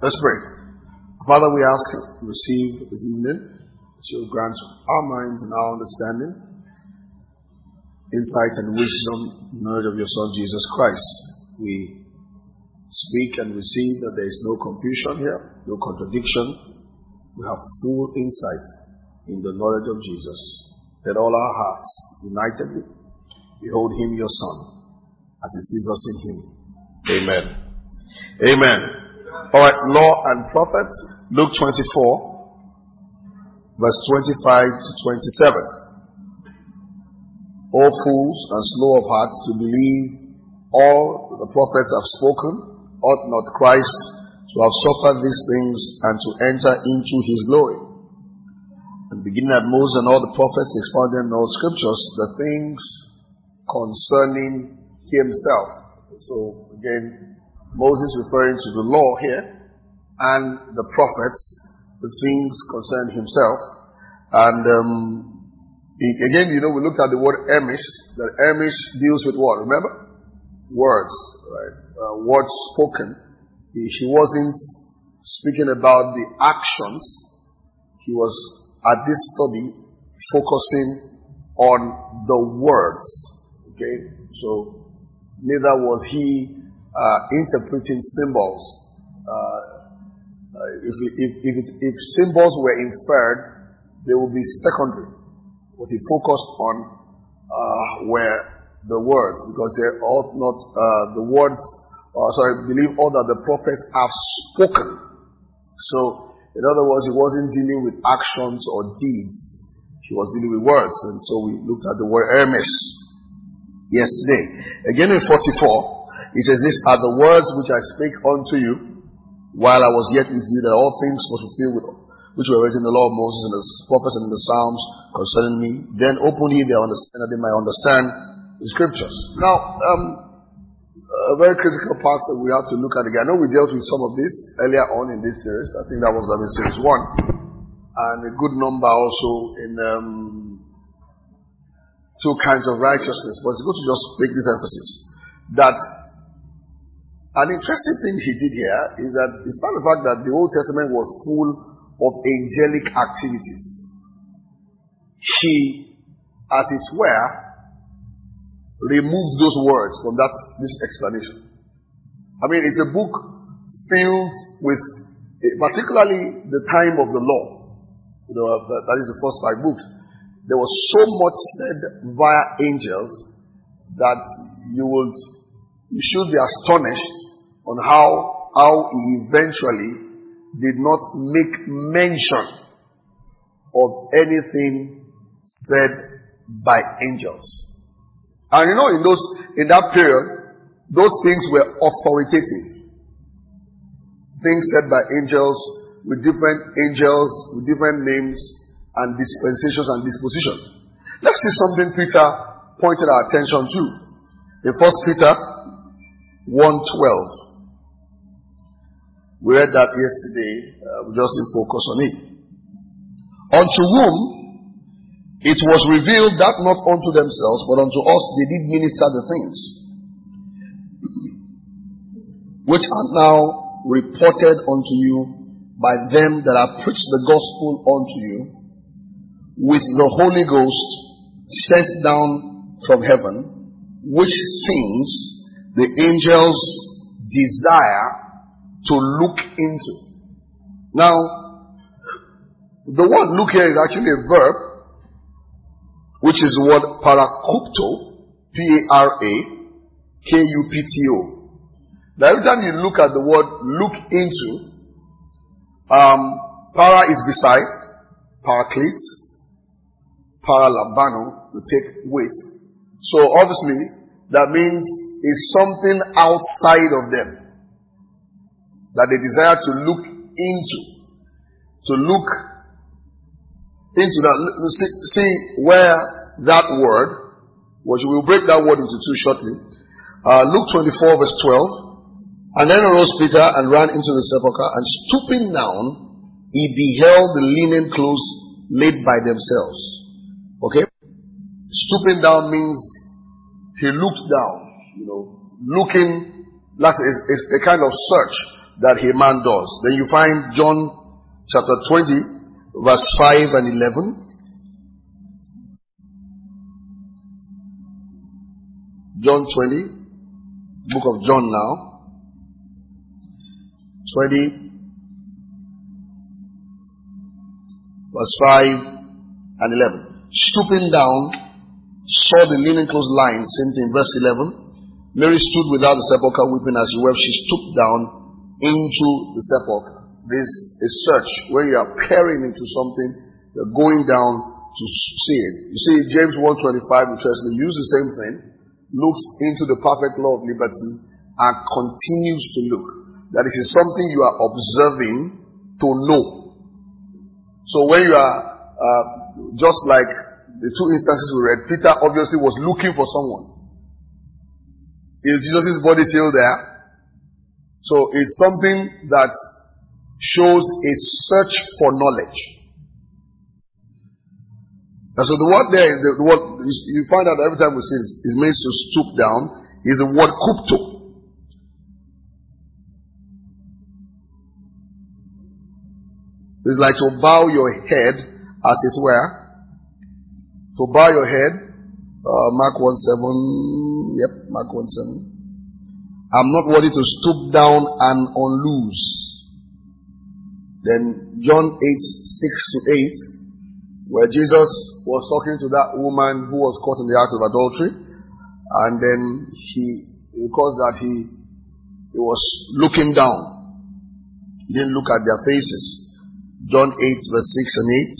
Let's pray. Father, we ask and receive this evening that you will grant our minds and our understanding, insight and wisdom, knowledge of your Son, Jesus Christ. We speak and receive that there is no confusion here, no contradiction. We have full insight in the knowledge of Jesus. Let all our hearts unitedly behold him, your Son, as he sees us in him. Amen. Amen. All right, Law and Prophets, Luke 24, verse 25 to 27. O fools and slow of heart to believe all the prophets have spoken, ought not Christ to have suffered these things and to enter into his glory? And beginning at Moses and all the prophets, expounding in all scriptures the things concerning himself. So again, Moses referring to the law here, and the prophets, the things concerning himself. And again, we looked at the word Amish. That Amish deals with what? Remember? Words, right? Words spoken. He wasn't speaking about the actions. He was, at this study, focusing on the words. Okay? So, neither was he interpreting symbols. If symbols were inferred, they would be secondary. What he focused on were the words, because they ought not believe all that the prophets have spoken. So, in other words, he wasn't dealing with actions or deeds. He was dealing with words. And so we looked at the word Hermes yesterday. Again in 44, he says, "These are the words which I spake unto you while I was yet with you, that all things were fulfilled which were written in the law of Moses and the prophets and in the Psalms concerning me. Then open ye their understanding, that they might understand the scriptures." Now, a very critical part that we have to look at again. I know we dealt with some of this earlier on in this series. I think that was series 1. And a good number also in 2 kinds of righteousness. But it's good to just make this emphasis. That an interesting thing he did here is that, despite the fact that the Old Testament was full of angelic activities, he, as it were, removed those words from this explanation. I mean, it's a book filled with, particularly the time of the law. That is the first 5 books. There was so much said via angels that you should be astonished on how he eventually did not make mention of anything said by angels. And in that period, those things were authoritative. Things said by angels, with different angels, with different names, and dispensations and dispositions. Let's see something Peter pointed our attention to. In 1 Peter 1:12. We read that yesterday. We just didn't focus on it. Unto whom it was revealed that not unto themselves, but unto us they did minister the things which are now reported unto you by them that have preached the gospel unto you with the Holy Ghost sent down from heaven, which things the angels desire to look into. Now, the word look here is actually a verb, which is the word parakupto, P-A-R-A-K-U-P-T-O. Now, every time you look at the word look into, para is beside, paraclete, paralabano, to take with. So, obviously, that means it's something outside of them that they desire to look into. To look into that. See where that word, which we'll break that word into 2 shortly. Luke 24 verse 12. And then arose Peter and ran into the sepulchre, and stooping down, he beheld the linen clothes laid by themselves. Okay? Stooping down means he looked down, looking, that is a kind of search that a man does. Then you find John chapter 20, verse 5 and 11. John 20, book of John now. 20, verse 5 and 11. Stooping down, saw the linen clothes lying. Same thing, verse 11. Mary stood without the sepulchre weeping. As she wept, she stooped down into the sepulchre. This is search. When you are peering into something, you're going down to see it. You see, James 1:25, interestingly, use the same thing. Looks into the perfect law of liberty and continues to look. That is something you are observing to know. So when you are, just like the two instances we read, Peter obviously was looking for someone. Is Jesus' body still there? So it's something that shows a search for knowledge. And so the word there, the word you find out every time we see it, it means to stoop down, is the word kupto. It's like to bow your head, as it were. To bow your head. Mark 1:7. Yep, Mark 1:7. I'm not worthy to stoop down and unloose. Then John 8:6-8, where Jesus was talking to that woman who was caught in the act of adultery, and then because that he was looking down, he didn't look at their faces. John 8:6-8.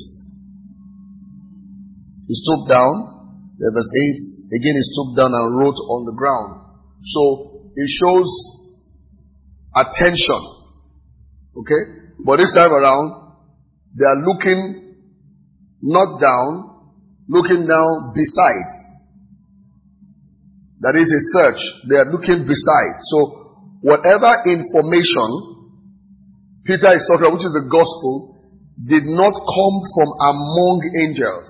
He stooped down. Then verse 8, again he stooped down and wrote on the ground. So it shows attention. Okay? But this time around, they are looking not down, looking down beside. That is a search. They are looking beside. So whatever information Peter is talking about, which is the gospel, did not come from among angels.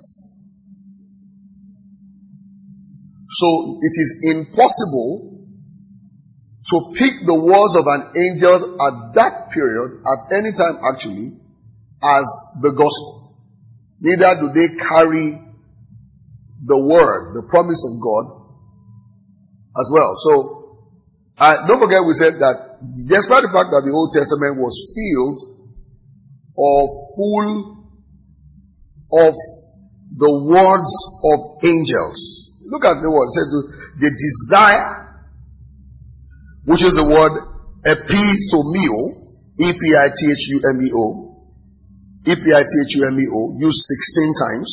So it is impossible to pick the words of an angel at that period, at any time actually, as the gospel. Neither do they carry the word, the promise of God, as well. So, don't forget we said that despite the fact that the Old Testament was filled or full of the words of angels. Look at the word. It says the desire, which is the word epithumeo, E-P-I-T-H-U-M-E-O, E-P-I-T-H-U-M-E-O, used 16 times.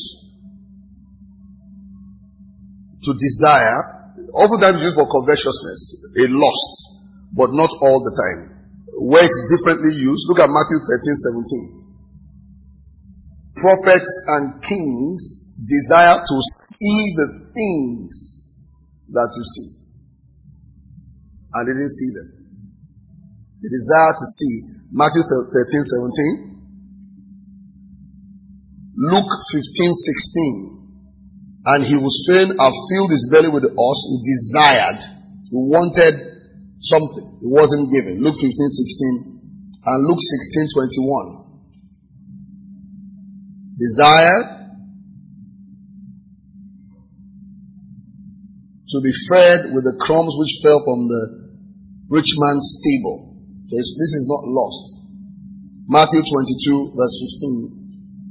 To desire, oftentimes used for covetousness, a lust, but not all the time. Where it's differently used, look at Matthew 13:17. Prophets and kings desire to see the things that you see. And they didn't see them. They desire to see. Matthew 13:17. Luke 15:16. And he was fain have filled his belly with the horse. He desired. He wanted something. It wasn't given. Luke 15:16. And Luke 16:21. Desired to be fed with the crumbs which fell from the rich man's table. So this is not lost. Matthew 22 verse 15.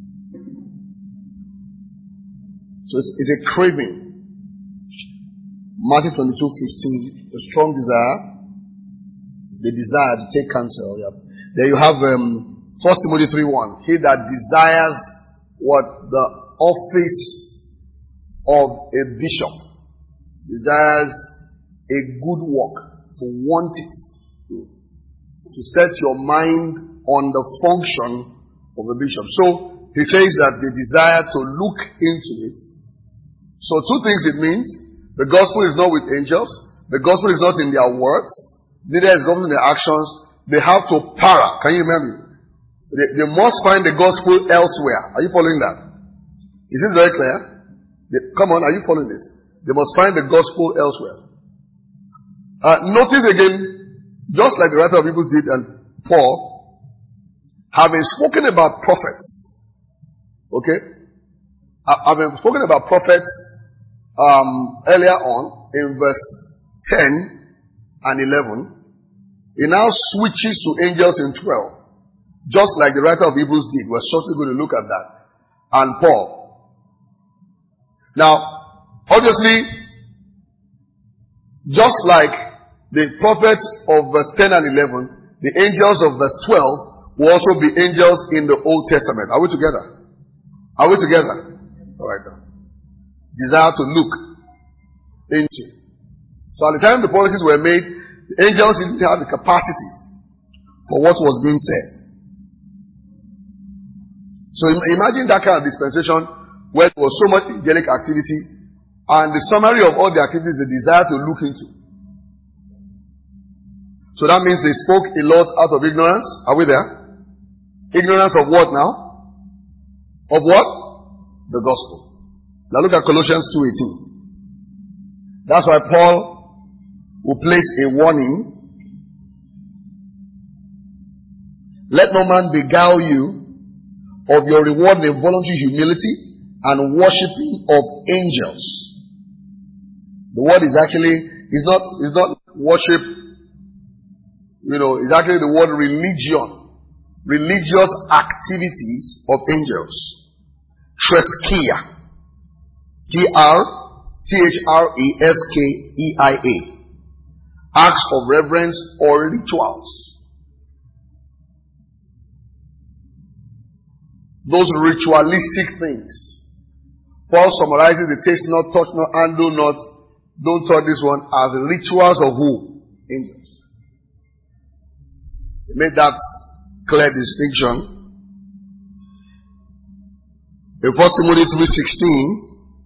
So it's a craving. Matthew 22:15. A strong desire. The desire to take counsel. Yep. There you have 1 Timothy 3:1. He that desires what the office of a bishop, desires a good work, to want it, to set your mind on the function of a bishop. So he says that the desire to look into it. So two things it means. The gospel is not with angels. The gospel is not in their words. Neither is gospel in their actions. They have to para. Can you remember? They must find the gospel elsewhere. Are you following that? Is this very clear? Come on, are you following this? They must find the gospel elsewhere. Notice again, just like the writer of Hebrews did, and Paul, having spoken about prophets, okay? Having spoken about prophets earlier on in verse 10 and 11, he now switches to angels in 12, just like the writer of Hebrews did. We're shortly going to look at that. And Paul. Now, obviously, just like the prophets of verse 10 and 11, the angels of verse 12 will also be angels in the Old Testament. Are we together? Are we together? All right. Desire to look into. So at the time the prophecies were made, the angels didn't have the capacity for what was being said. So imagine that kind of dispensation where there was so much angelic activity, and the summary of all the activities is the desire to look into. So that means they spoke a lot out of ignorance. Are we there? Ignorance of what now? Of what? The gospel. Now look at Colossians 2:18. That's why Paul will place a warning. Let no man beguile you of your reward in voluntary humility and worshipping of angels. The word is actually, is not worship, it's actually the word religion. Religious activities of angels. Threskeia. Threskeia. Acts of reverence or rituals. Those ritualistic things. Paul summarizes the taste not, touch not, and do not, don't touch this one as rituals of who? Angels. He made that clear distinction. In 1 Timothy 3:16,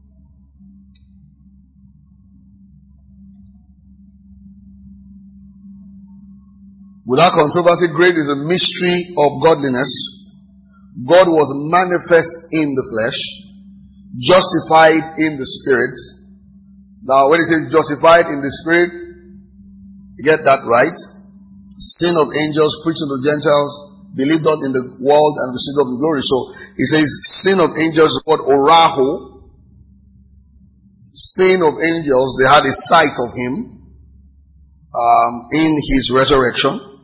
without controversy, great is the mystery of godliness. God was manifest in the flesh, justified in the spirit. Now, when he says justified in the spirit, you get that right. Sin of angels, preaching to Gentiles, believed not in the world and received of the glory. So he says, sin of angels is called oraho. Sin of angels, they had a sight of him in his resurrection.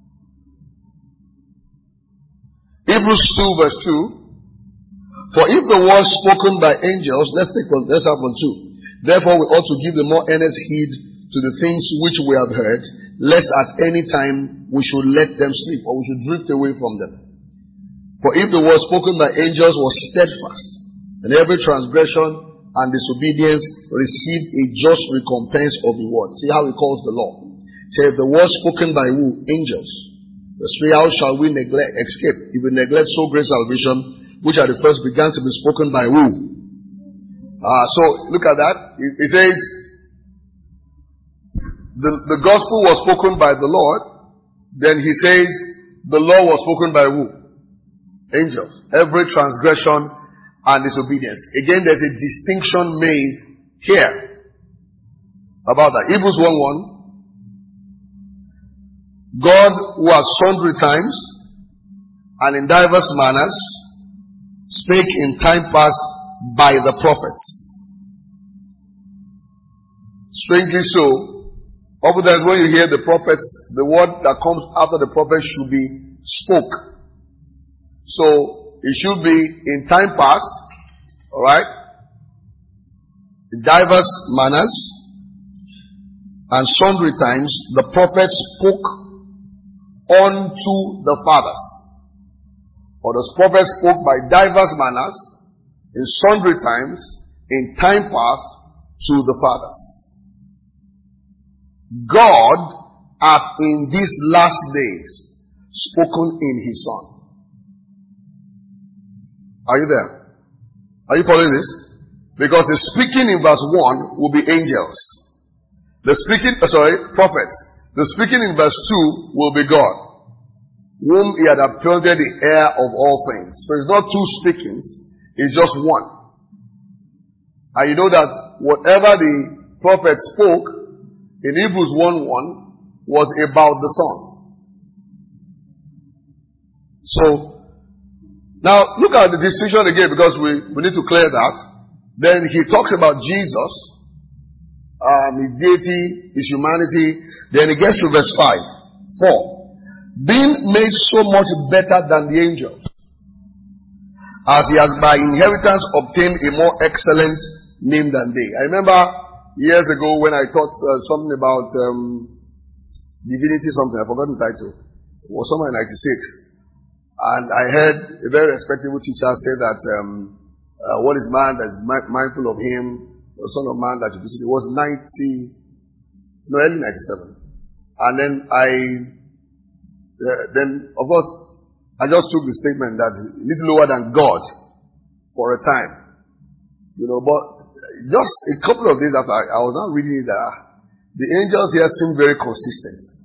Hebrews 2 verse 2. For if the word spoken by angels, let's have one too. Therefore we ought to give the more earnest heed to the things which we have heard, lest at any time we should let them sleep, or we should drift away from them. For if the word spoken by angels was steadfast, and every transgression and disobedience received a just recompense of reward. See how he calls the law. Say, if the word spoken by who? Angels. Verse 3, how shall we escape if we neglect so great salvation, which at the first began to be spoken by who? So look at that. It says, the gospel was spoken by the Lord. Then he says, the law was spoken by who? Angels. Every transgression and disobedience. Again, there's a distinction made here about that. Hebrews 1:1. God, who at sundry times and in diverse manners spake in time past by the prophets. Strangely so, oftentimes when you hear the prophets, the word that comes after the prophets should be spoke. So it should be in time past, alright, in diverse manners and sundry times the prophets spoke unto the fathers. Or the prophets spoke by diverse manners, in sundry times, in time past, to the fathers. God hath in these last days spoken in his Son. Are you there? Are you following this? Because the speaking in verse 1 will be angels. The speaking, prophets. The speaking in verse 2 will be God, whom he had appointed the heir of all things. So it's not two speakings, it's just one. And you know that whatever the prophet spoke in Hebrews 1:1 was about the Son. So, now look at the distinction again, because we need to clear that. Then he talks about Jesus, his deity, his humanity. Then he gets to verse 5. 4. Being made so much better than the angels, as he has by inheritance obtained a more excellent name than they. I remember years ago when I taught something about divinity something. I forgot the title. It was somewhere in 96. And I heard a very respectable teacher say that what is man that is mindful of him, the son of man that you visit. It was early 97. And then of course, I just took the statement that a little lower than God for a time. But just a couple of days after I was not reading it, the angels here seem very consistent.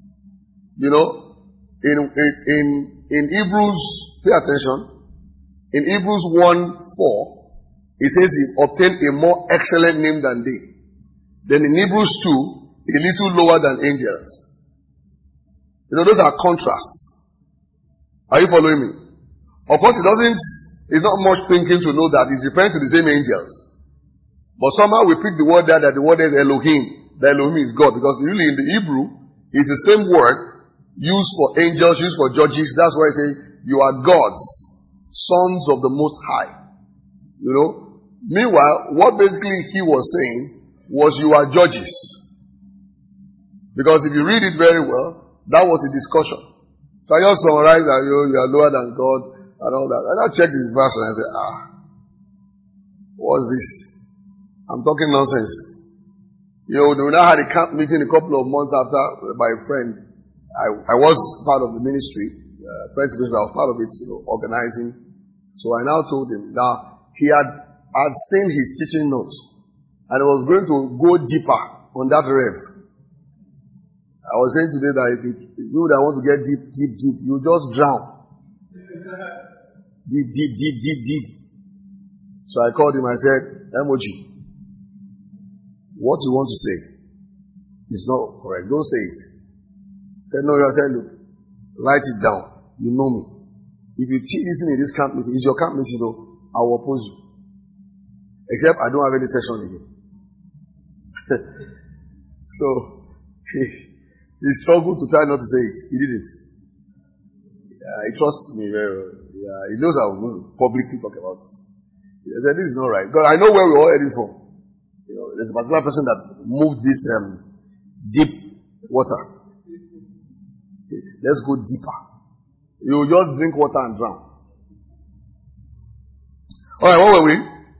In Hebrews, pay attention, in Hebrews 1:4, it says he obtained a more excellent name than they. Then in Hebrews 2, a little lower than angels. Those are contrasts. Are you following me? Of course, it's not much thinking to know that it's referring to the same angels. But somehow we pick the word there that the word is Elohim. The Elohim is God, because really in the Hebrew, it's the same word used for angels, used for judges. That's why I say, you are gods, sons of the Most High. Meanwhile, what basically he was saying was you are judges. Because if you read it very well, that was a discussion. So I just summarized that you are lower than God and all that. And I checked this verse and I said, what's this? I'm talking nonsense. We now had a camp meeting a couple of months after by a friend. I was part of the ministry, Friends Ministry. I was part of it, organizing. So I now told him. Now, he had seen his teaching notes, and he was going to go deeper on that rev. I was saying today that if you would want to get deep, you just drown. Deep. So I called him. I said, Emoji, what you want to say is not correct. Don't say it. He said, no. I said, look, write it down. You know me. If you listen in this camp meeting, it's your camp meeting, I will oppose you. Except I don't have any session again. So, he struggled to try not to say it. He did it. He trusts me very well. He knows I will publicly talk about it. He said, this is not right. God, I know where we're all heading from. There's a particular person that moved this deep water. See, let's go deeper. You just drink water and drown. Alright, what were we?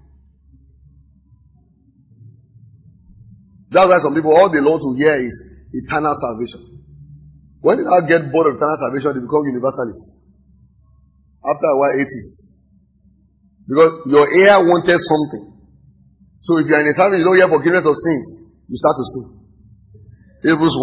That's why some people, all they want to hear is eternal salvation. When they now get bored of eternal salvation, they become universalists. After a while, atheists. Because your ear wanted something. So if you are in a service, you don't hear forgiveness of sins, you start to sin. Hebrews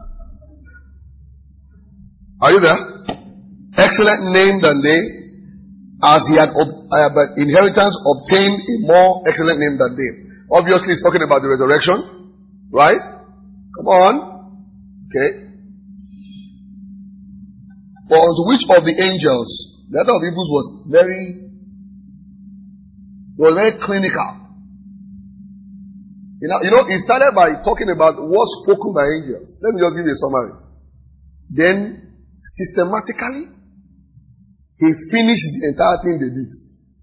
1. Are you there? Excellent name than they, as he had by inheritance obtained a more excellent name than they. Obviously, he's talking about the resurrection, right? Come on. Okay. For unto which of the angels, the letter of Hebrews was very clinical. He started by talking about what's spoken by angels. Let me just give you a summary. Then, systematically, he finished the entire thing they did.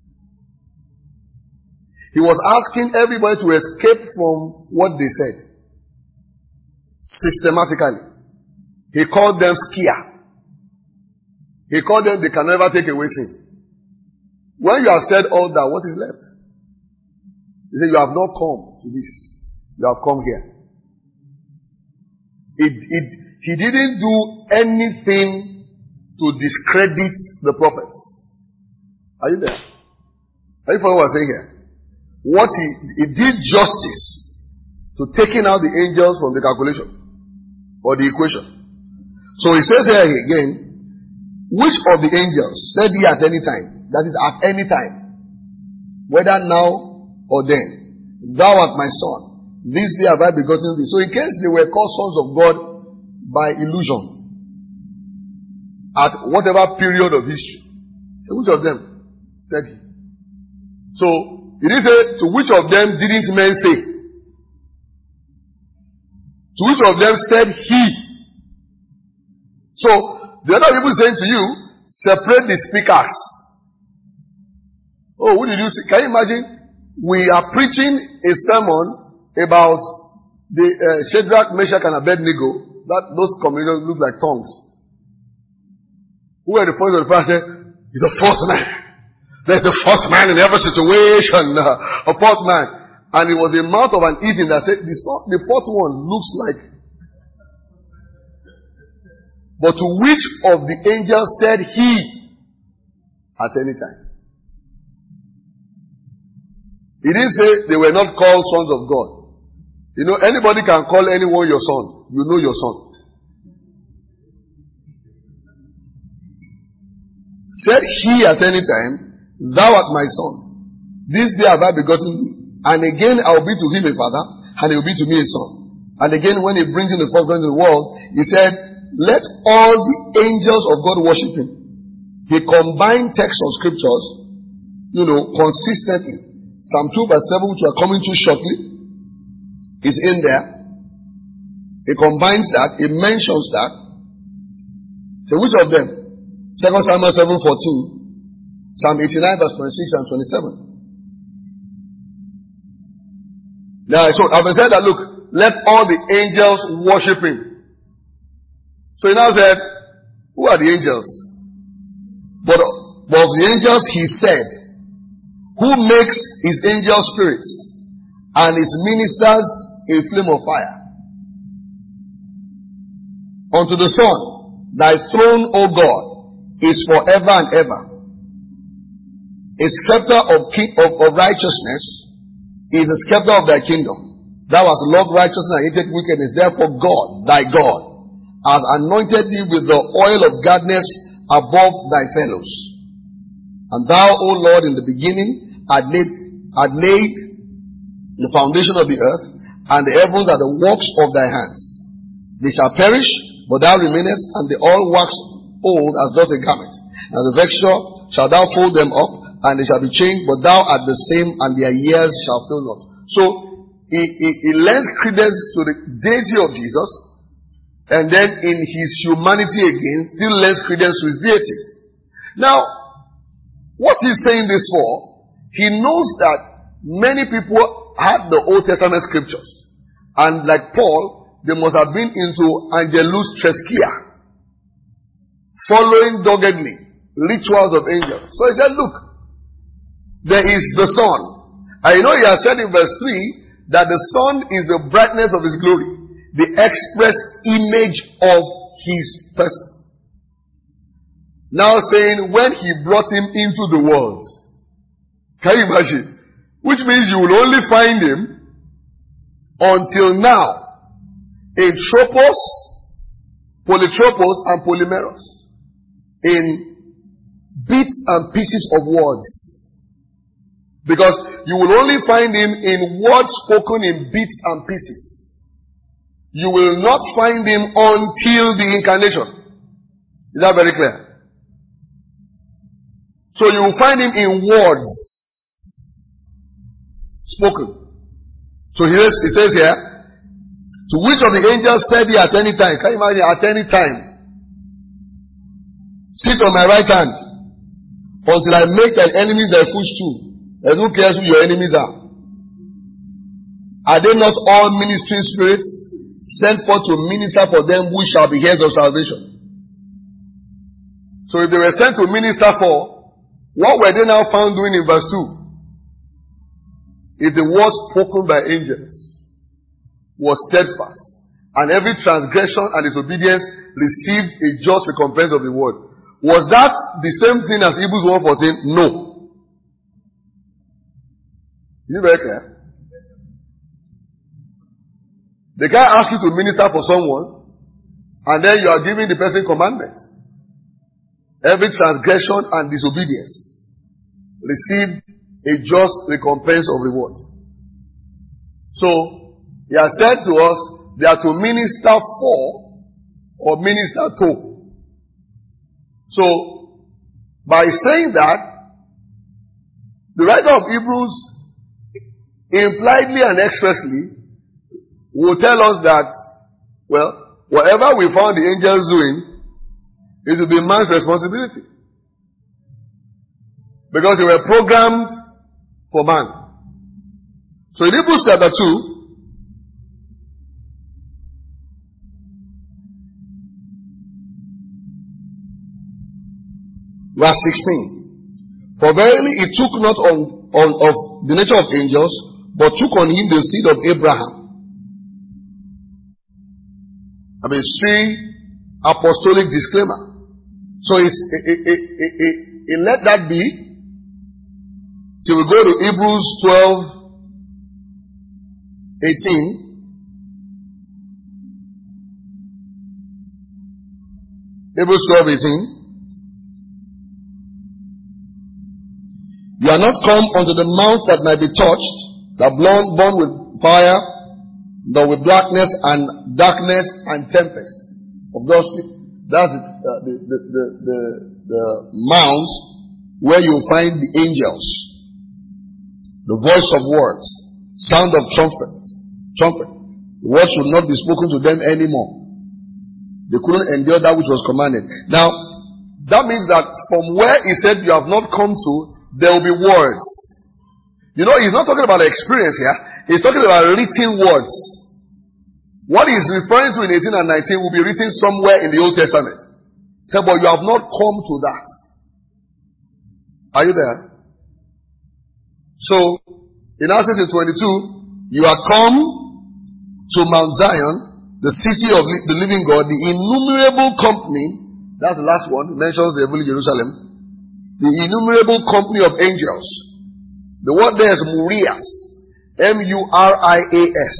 He was asking everybody to escape from what they said. Systematically. He called them skia. He called them they can never take away sin. When you have said all that, what is left? He said, you have not come to this. You have come here. He didn't do anything to discredit the prophets. Are you there? Are you following what I'm saying here? What he did justice to taking out the angels from the calculation or the equation. So he says here again, which of the angels said he at any time, that is at any time, whether now or then, thou art my son, this day have I begotten thee. So in case they were called sons of God by illusion, at whatever period of history. So which of them? Said he. So, it is say, to which of them didn't men say? To which of them said he? So, the other people saying to you, separate the speakers. Oh, who did you see? Can you imagine? We are preaching a sermon about the Shadrach, Meshach, and Abednego. That those communions look like tongues. Who are the first of the pastor? He's the fourth man. There's a fourth man in every situation. A fourth man. And it was the mouth of an Eden that said, the fourth one looks like. But to which of the angels said he at any time? He didn't say they were not called sons of God. You know, anybody can call anyone your son. You know your son. Said he at any time, thou art my son. This day have I begotten thee. And again I will be to him a father, and he will be to me a son. And again when he brings in the firstborn into the world, he said, let all the angels of God worship him. He combined texts of scriptures, consistently. Psalm 2 verse 7, which we are coming to shortly, is in there. He combines that, he mentions that. So which of them? 2 Samuel 7:14, Psalm 89 verse 26 and 27. Now, so I've said that, look, let all the angels worship him. So he now said, who are the angels? But of the angels he said, who makes his angel spirits and his ministers a flame of fire. Unto the Son, thy throne, O God, is forever and ever. A scepter of righteousness is a scepter of thy kingdom. Thou hast loved righteousness and hated wickedness. Therefore God, thy God, has anointed thee with the oil of gladness above thy fellows. And thou, O Lord, in the beginning had laid the foundation of the earth, and the heavens are the works of thy hands. They shall perish, but thou remainest, and they all wax old as doth a garment. And the vesture shall thou fold them up, and they shall be changed, but thou art the same, and their years shall fail not. So, he lends credence to the deity of Jesus, and then in his humanity again, still lends credence to his deity. Now, what's he saying this for? He knows that many people had the Old Testament scriptures. And like Paul, they must have been into Angelus Treskia, following doggedly rituals of angels. So he said, look, there is the sun. And he has said in verse 3 that the sun is the brightness of his glory, the express image of his person. Now saying, when he brought him into the world. Can you imagine? Which means you will only find him until now in Tropos, Polytropos, and Polymeros. In bits and pieces of words. Because you will only find him in words spoken in bits and pieces. You will not find him until the incarnation. Is that very clear? So you will find him in words spoken. So he says here, to which of the angels said he at any time? Can you imagine? At any time. Sit on my right hand until I make thy enemies thy footstool. There's who cares who your enemies are. Are they not all ministering spirits sent forth to minister for them which shall be heirs of salvation? So if they were sent to minister for, what were they now found doing in verse 2? If the word spoken by angels was steadfast, and every transgression and disobedience received a just recompense of the word. Was that the same thing as Hebrews 1:14? No. Is it very clear? They can't ask you to minister for someone, and then you are giving the person commandment. Every transgression and disobedience received a just recompense of reward. So, he has said to us, they are to minister for or minister to. So, by saying that, the writer of Hebrews impliedly and expressly will tell us that, well, whatever we found the angels doing, it will be man's responsibility. Because they were programmed for man. So in Hebrews chapter 2, verse 16. For verily he took not of the nature of angels, but took on him the seed of Abraham. I mean, see apostolic disclaimer. So it let that be. So we go to Hebrews 12:18. Hebrews 12:18. You are not come unto the mount that might be touched, that born with fire, nor with blackness and darkness and tempest. Of those, that's the mounts where you find the angels, the voice of words, sound of trumpet. The words should not be spoken to them anymore. They couldn't endure that which was commanded. Now, that means that from where he said you have not come to, there will be words. You know, he's not talking about experience here. He's talking about written words. What he's referring to in 18 and 19 will be written somewhere in the Old Testament. Say, but you have not come to that. Are you there? So, in Acts 22, you are come to Mount Zion, the city of the living God, the innumerable company. That's the last one. It mentions the heavenly Jerusalem. The innumerable company of angels. The word there is Murias. M-U-R-I-A-S.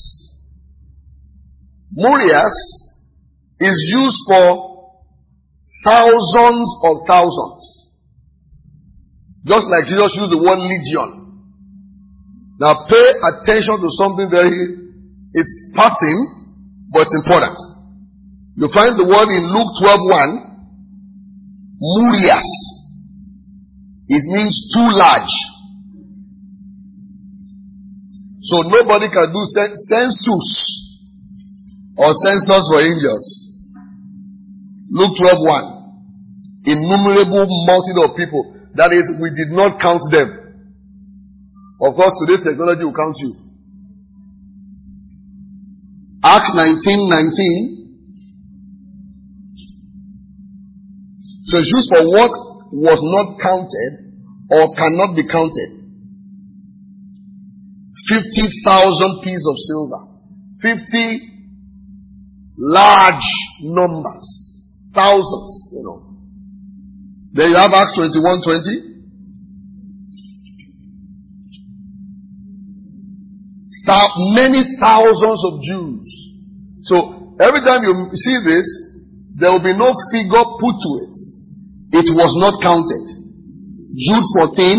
Murias is used for thousands of thousands. Just like Jesus used the word legion. Now pay attention to something it's passing, but it's important. You find the word in Luke 12:1. Murias. It means too large. So nobody can do census or census for angels. Luke 12:1. Innumerable multitude of people. That is, we did not count them. Of course, today's technology will count you. Acts 19:19. So it's used for what was not counted or cannot be counted. 50,000 pieces of silver. 50 large numbers. Thousands, you know. Then you have Acts 21:20. Many thousands of Jews. So every time you see this, there will be no figure put to it. It was not counted. Jude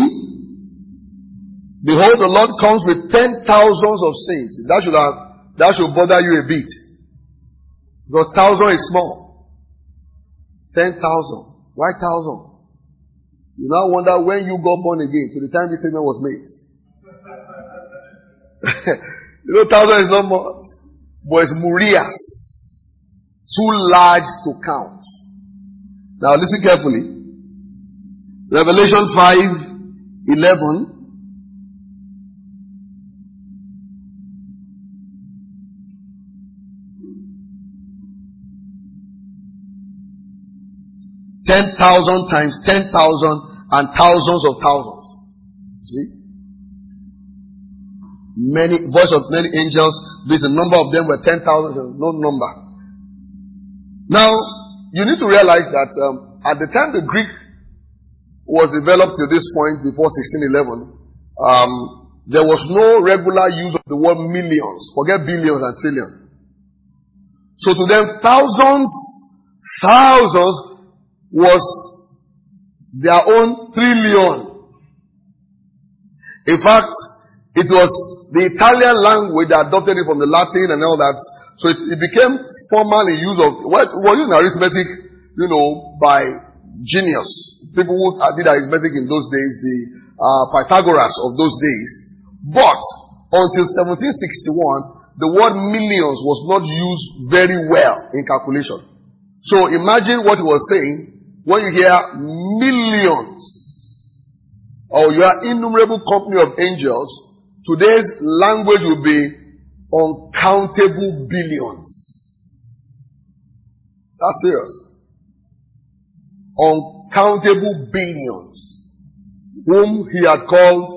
14. Behold, the Lord comes with 10,000s of saints. That should bother you a bit. Because 1,000 is small. 10,000. Why 1,000? You now wonder when you got born again to the time this statement was made. You know, 1,000 is not much. But it's Murias. Too large to count. Now listen carefully. Revelation 5:11. $10,000 times 10,000 and thousands of thousands. See? Voice of many angels. This the number of them were 10,000. No number. Now, you need to realize that at the time the Greek was developed to this point before 1611, there was no regular use of the word millions. Forget billions and trillions. So to them, thousands was their own trillion. In fact, it was the Italian language that adopted it from the Latin and all that. So it became formal in use of, well, it was used in arithmetic, by genius. People who did arithmetic in those days, the Pythagoras of those days. But until 1761, the word millions was not used very well in calculation. So imagine what he was saying when you hear millions or you are innumerable company of angels. Today's language will be uncountable billions. That's serious. Uncountable billions, whom he had called,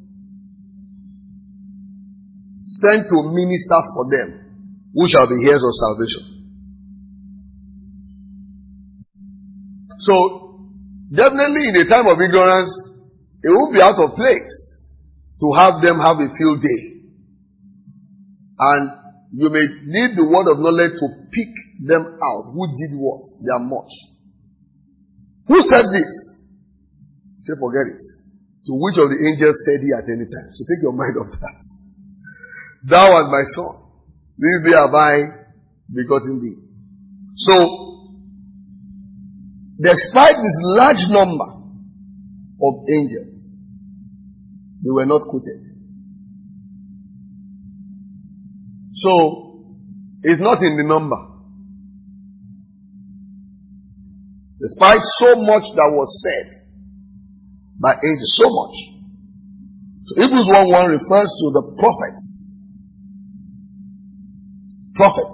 sent to minister for them, who shall be heirs of salvation. So, definitely in a time of ignorance, it won't be out of place to have them have a field day. And you may need the word of knowledge to pick them out. Who did what? They are much. Who said this? Say, forget it. To which of the angels said he at any time? So take your mind off that. Thou art my son. This day have I begotten thee. So, despite this large number of angels, they were not quoted. So, it's not in the number. Despite so much that was said by angels, so much. So Hebrews 1:1 refers to the prophets. Prophets.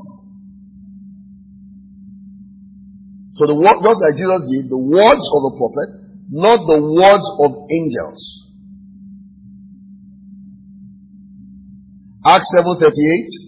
So the word, just like Jesus gave, the words of the prophet, not the words of angels. Acts 7:38.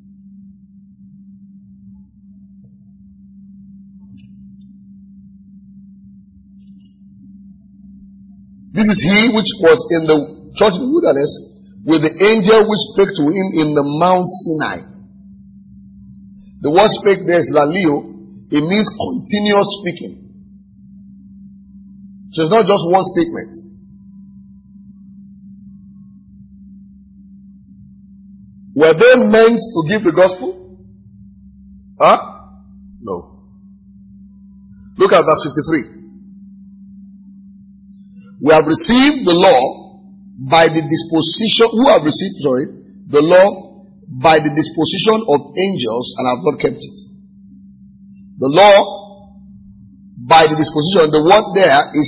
This is he which was in the church in the wilderness with the angel which spake to him in the Mount Sinai. The word spake there is laleo. It means continuous speaking. So it's not just one statement. Were they meant to give the gospel? No. Look at verse 53. We have received the law by the disposition, the law by the disposition of angels and have not kept it. The law by the disposition, the word there is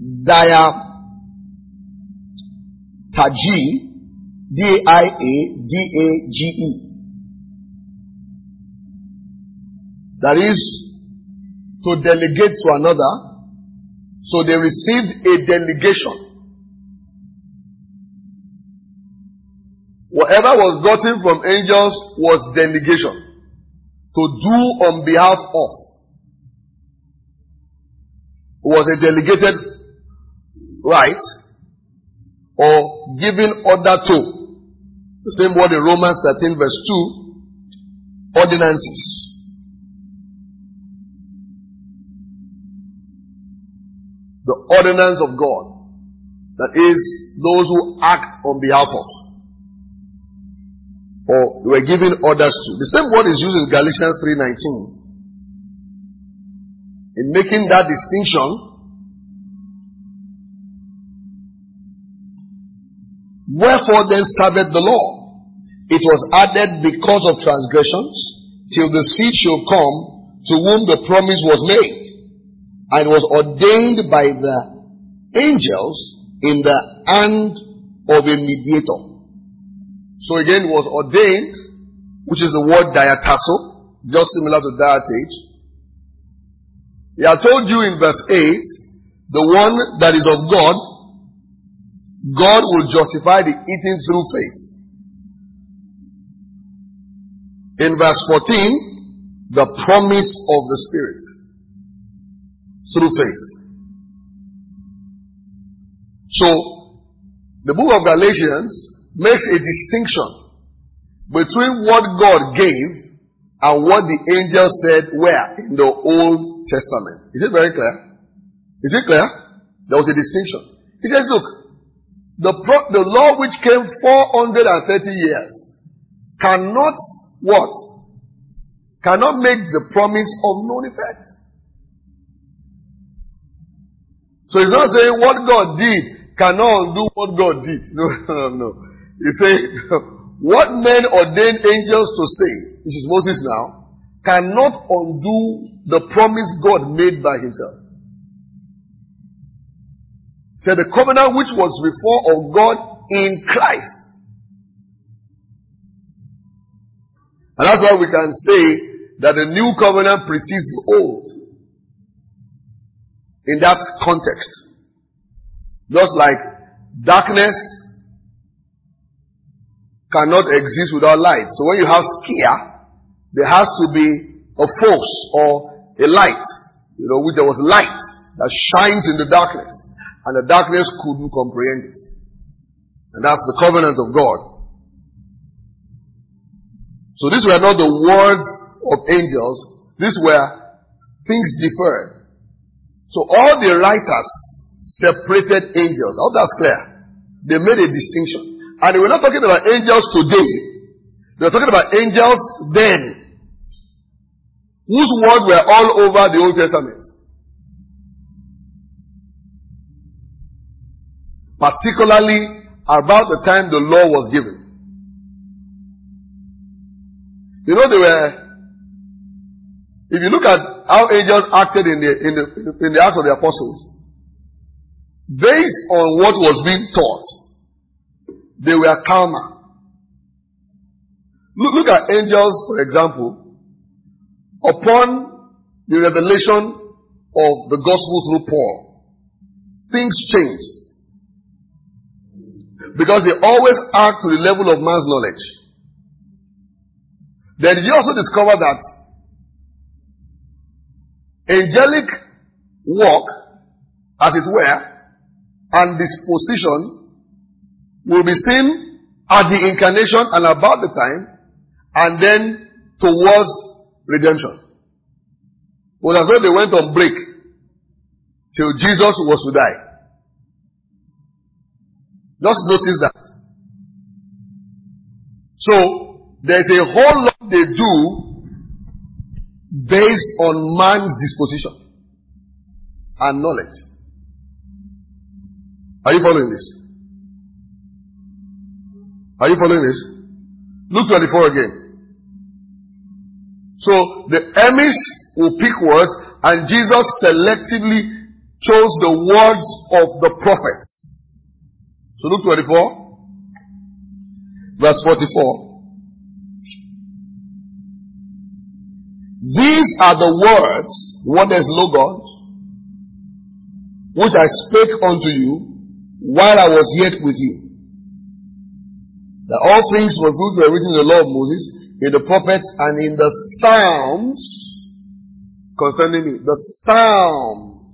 diatage, D-I-A-D-A-G-E. That is to delegate to another. So they received a delegation. Whatever was gotten from angels was delegation. To do on behalf of. It was a delegated right. Or giving order to. The same word in Romans 13 verse 2. Ordinances. The ordinance of God. That is, those who act on behalf of. Or were given orders to. The same word is used in Galatians 3:19. In making that distinction, wherefore then serveth the law? It was added because of transgressions, till the seed shall come, to whom the promise was made. And was ordained by the angels in the hand of a mediator. So again, it was ordained, which is the word diatasso, just similar to diatage. He had told you in verse 8, the one that is of God, God will justify the eating through faith. In verse 14, the promise of the Spirit. Through faith. So, the book of Galatians makes a distinction between what God gave and what the angel said where in the Old Testament. Is it very clear? Is it clear? There was a distinction. He says, look, the law which came 430 years cannot what? Cannot make the promise of no effect. So he's not saying what God did cannot undo what God did. No. He's saying what men ordained angels to say, which is Moses now, cannot undo the promise God made by himself. He said the covenant which was before of God in Christ. And that's why we can say that the new covenant precedes the old. In that context. Just like darkness cannot exist without light. So when you have skia, there has to be a force or a light. Which there was light that shines in the darkness. And the darkness couldn't comprehend it. And that's the covenant of God. So these were not the words of angels. These were things deferred. So all the writers separated angels. I hope that's clear. They made a distinction. And they were not talking about angels today. They were talking about angels then. Whose words were all over the Old Testament. Particularly about the time the law was given. They were, if you look at how angels acted in the Acts of the Apostles, based on what was being taught, they were calmer. Look at angels, for example, upon the revelation of the gospel through Paul. Things changed. Because they always act to the level of man's knowledge. Then you also discover that angelic work, as it were, and disposition will be seen at the incarnation and about the time, and then towards redemption. Well, as though they went on break till Jesus was to die. Just notice that. So, there's a whole lot they do based on man's disposition and knowledge. Are you following this? Are you following this? Luke 24 again. So the emirs will pick words, and Jesus selectively chose the words of the prophets. So Luke 24, verse 44. These are the words, what is Logos, which I spake unto you while I was yet with you. That all things were written in the law of Moses, in the prophets, and in the Psalms concerning me. The Psalms.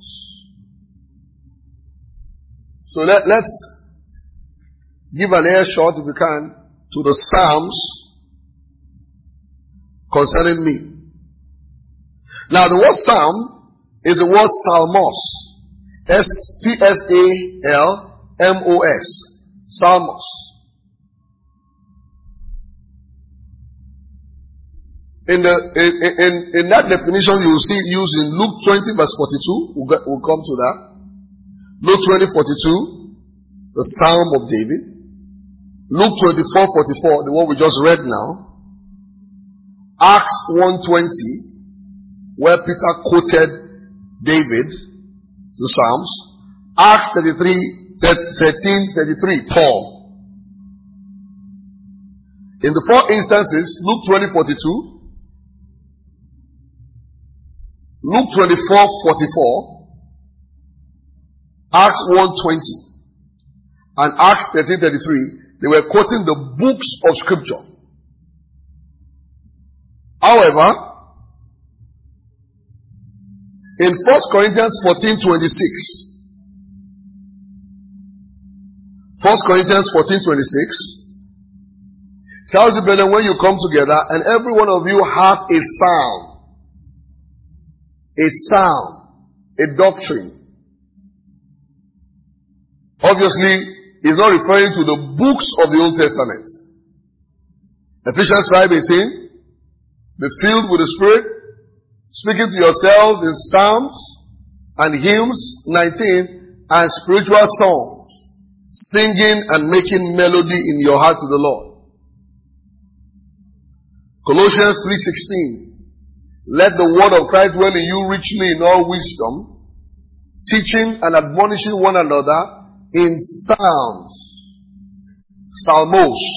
So let's give an ear shot, if you can, to the Psalms concerning me. Now the word Psalm is the word Psalmos. Psalmos. Psalmos. In that definition you will see used in Luke 20 verse 42. We'll come to that. Luke 20, 42, the Psalm of David. Luke 24, 44, the one we just read now. Acts 1:20, where Peter quoted David, the Psalms. Acts 13:33, Paul. In the four instances, Luke 20:42, Luke 24:44, Acts 1:20, and Acts 13:33, they were quoting the books of Scripture. However, in 1 Corinthians 14:26, 1 Corinthians 14:26, tells you, brethren, when you come together and every one of you have a psalm, a doctrine. Obviously, he's not referring to the books of the Old Testament. Ephesians 5:18, be filled with the Spirit, speaking to yourselves in psalms and hymns. 19, and spiritual songs, singing and making melody in your heart to the Lord. Colossians 3:16. Let the word of Christ dwell in you richly in all wisdom, teaching and admonishing one another in psalms, psalmos.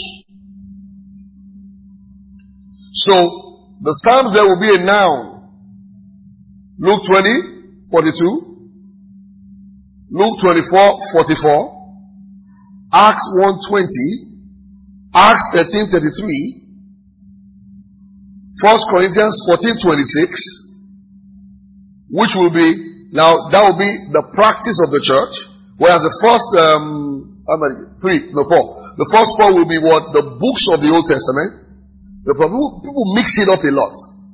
So, the psalms there will be a noun. Luke 20:42. Luke 24:44. Acts 1:20. Acts 13:33. 1 Corinthians 14:26. Which will be, now that will be the practice of the church. Whereas the first, four. The first four will be what? The books of the Old Testament. The people mix it up a lot.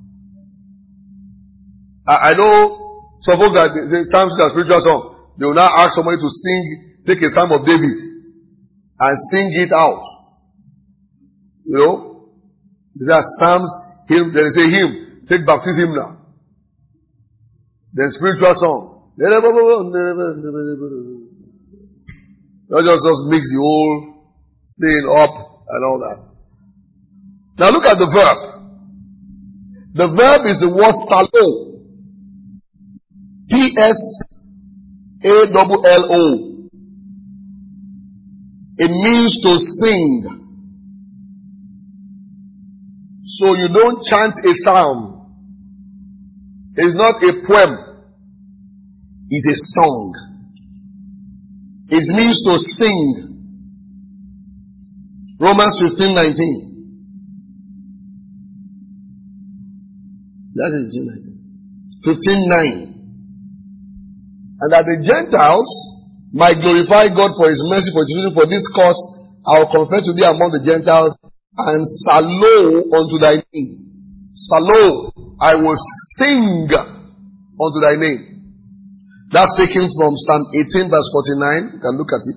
I know some folks that say Psalms are spiritual song. They will now ask somebody to sing, take a Psalm of David and sing it out. You know? These are Psalms, hymn, then they say hymn, take baptism now. Then spiritual song. Not just mix the whole thing up and all that. Now look at the verb. The verb is the word salo. P-S-A-L-L-O. It means to sing. So you don't chant a psalm. It's not a poem. It's a song. It means to sing. Romans 15:19. That's 15:9. And that the Gentiles might glorify God for his mercy, for his for this cause I will confess to thee among the Gentiles and salo unto thy name. Salo, I will sing unto thy name. That's taken from Psalm 18 verse 49. You can look at it.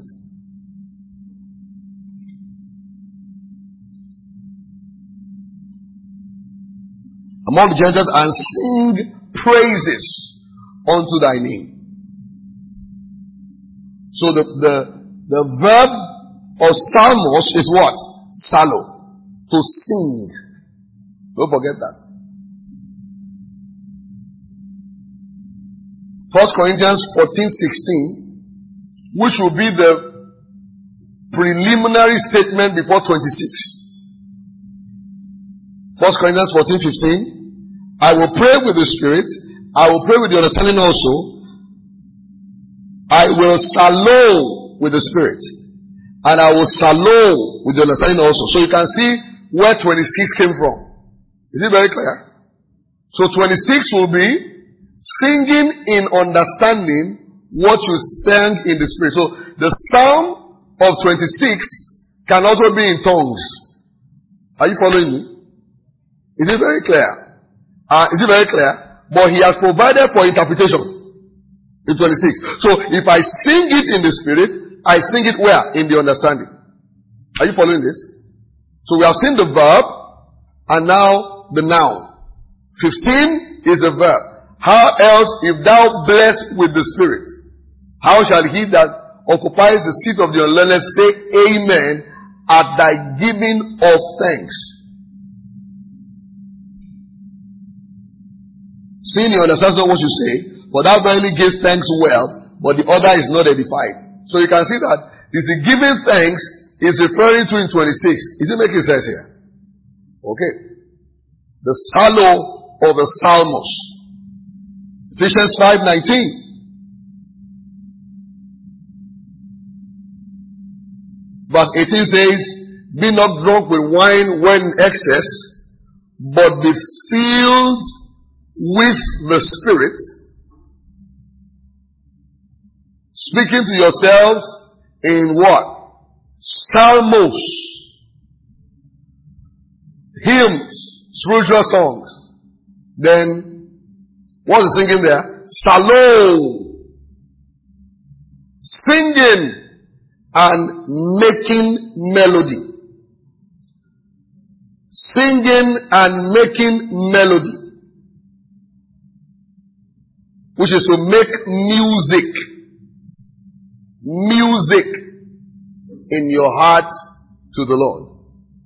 Among the Gentiles and sing praises unto thy name. So the verb of psalmos is what? Salo. To sing. Don't forget that. 1 Corinthians 14:16, which will be the preliminary statement before 26. 1 Corinthians 14:15. I will pray with the Spirit. I will pray with the understanding also. I will salo with the Spirit. And I will salo with the understanding also. So you can see where 26 came from. Is it very clear? So 26 will be singing in understanding what you sang in the Spirit. So the psalm of 26 can also be in tongues. Are you following me? Is it very clear? Is it very clear? But he has provided for interpretation in 26. So if I sing it in the Spirit, I sing it where? In the understanding. Are you following this? So we have seen the verb and now the noun. 15 is a verb. How else, if thou bless with the Spirit, how shall he that occupies the seat of the unlearned say amen at thy giving of thanks? Seeing you understand not what you say, for thou verily givest thanks well, but the other is not edified. So you can see that is the giving thanks is referring to in 26. Is it making sense here? Okay. The salo of the psalmos. Ephesians 5:19. Verse 18 says, be not drunk with wine when in excess, but be filled with the Spirit, speaking to yourselves in what? Psalmos, hymns, spiritual songs. Then, what's the singing there? Salo, singing and making melody. Singing and making melody. Which is to make music. music in your heart to the Lord.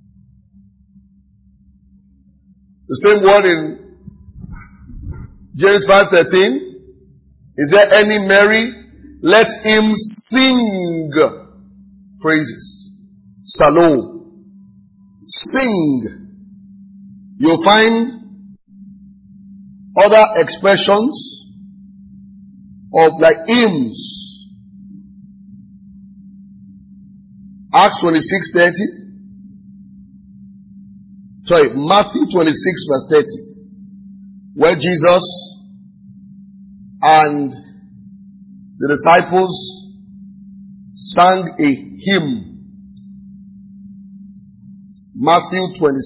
The same word in James 5:13. Is there any merry? Let him sing praises. Salo. Sing. You'll find other expressions of like hymns. Acts 26:30. Matthew 26:30. Where Jesus and the disciples sang a hymn. Matthew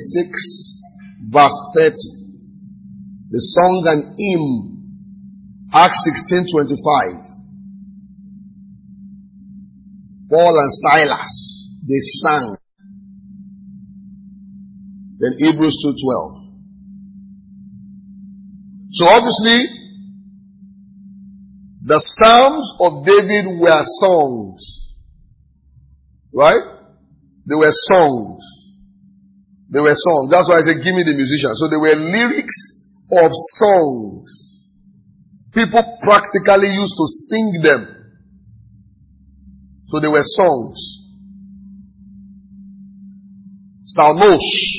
26:30. The song and hymn. Acts 16:25. Paul and Silas, they sang. Then Hebrews 2:12. So obviously, the Psalms of David were songs. Right? They were songs. They were songs. That's why I said, give me the musician. So they were lyrics of songs. People practically used to sing them. So they were songs. Psalmosh.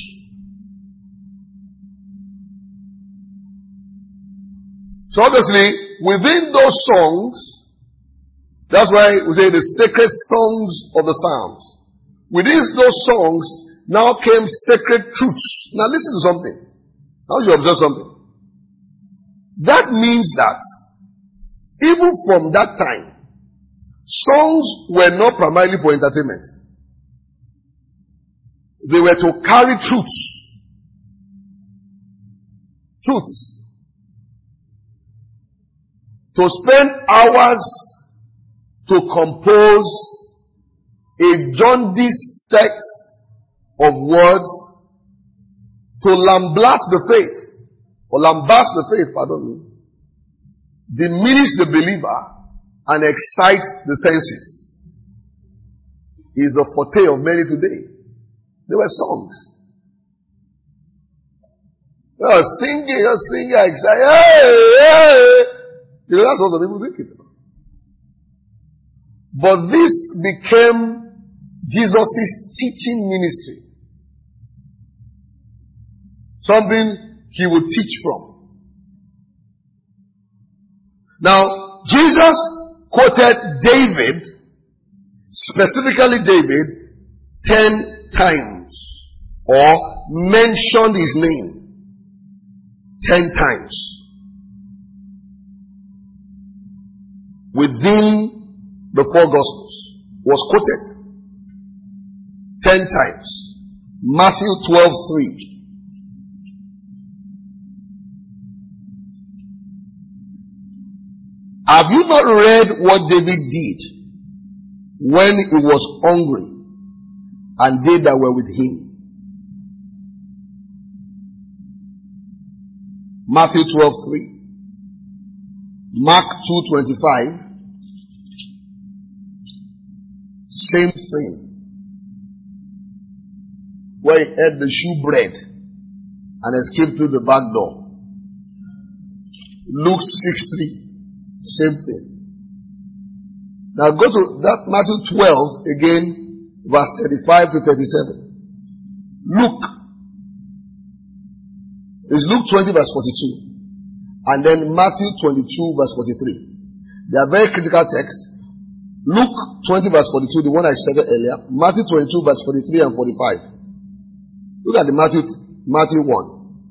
So obviously, within those songs, that's why we say the sacred songs of the Psalms. Within those songs, now came sacred truths. Now listen to something. Now you observe something. That means that even from that time, songs were not primarily for entertainment. They were to carry truths. Truths. To spend hours to compose a jaundiced set of words to lambast the faith, diminish the believer and excite the senses is a forte of many today. They were songs. They were singing, excited. Hey! You know, that's what the people think it about. But this became Jesus' teaching ministry. Something he would teach from. Now, Jesus quoted David, specifically David, 10 times. Or mentioned his name 10 times. Within the 4 Gospels was quoted 10 times. Matthew 12:3. Have you not read what David did when he was hungry and they that were with him? Matthew 12:3. Mark 2:25. Same thing. Where he ate the shewbread and escaped through the back door. Luke 6:3. Same thing. Now go to that Matthew 12 again, verse 35 to 37. Luke. It's Luke 20 verse 42. And then Matthew 22 verse 43. They are very critical texts. Luke 20 verse 42, the one I said earlier. Matthew 22 verse 43 and 45. Look at the Matthew 1.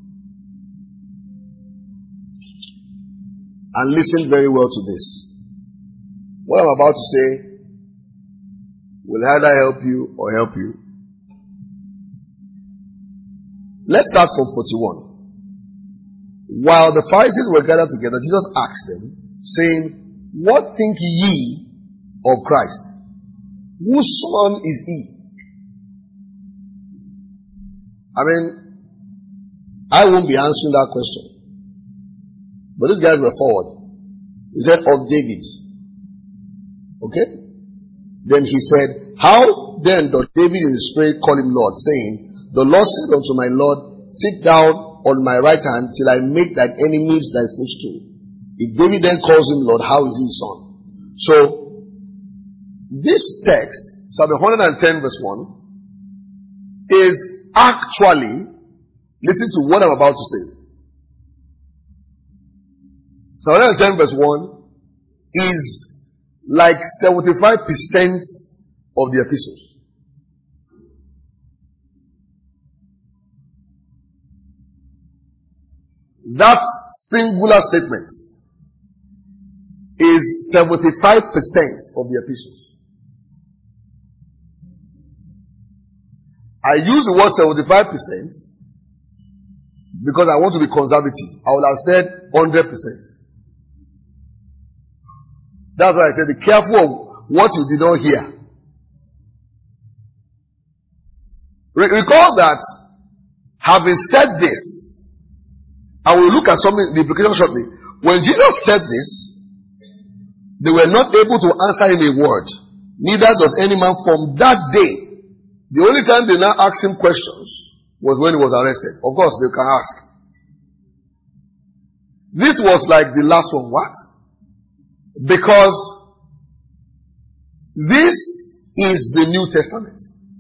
And listen very well to this. What I'm about to say will either help you or help you. Let's start from 41. While the Pharisees were gathered together, Jesus asked them, saying, what think ye of Christ? Whose son is he? I mean, I won't be answering that question. But these guys were forward. He said, of David. Okay? Then he said, how then doth David in his spirit call him Lord, saying, the Lord said unto my Lord, sit down on my right hand till I make thine enemies thy footstool. If David then calls him Lord, how is he son? So, this text, Psalm 110 verse 1, is actually, listen to what I'm about to say. Psalm 110 verse 1 is like 75% of the epistles. That singular statement is 75% of the epistles. I use the word 75% because I want to be conservative. I would have said 100%. That's why I said be careful of what you did not hear. Recall that having said this, I will look at something, the implication shortly. When Jesus said this, they were not able to answer him a word. Neither does any man from that day. The only time they now asked him questions was when he was arrested. Of course, they can ask. This was like the last one. What? Because this is the New Testament.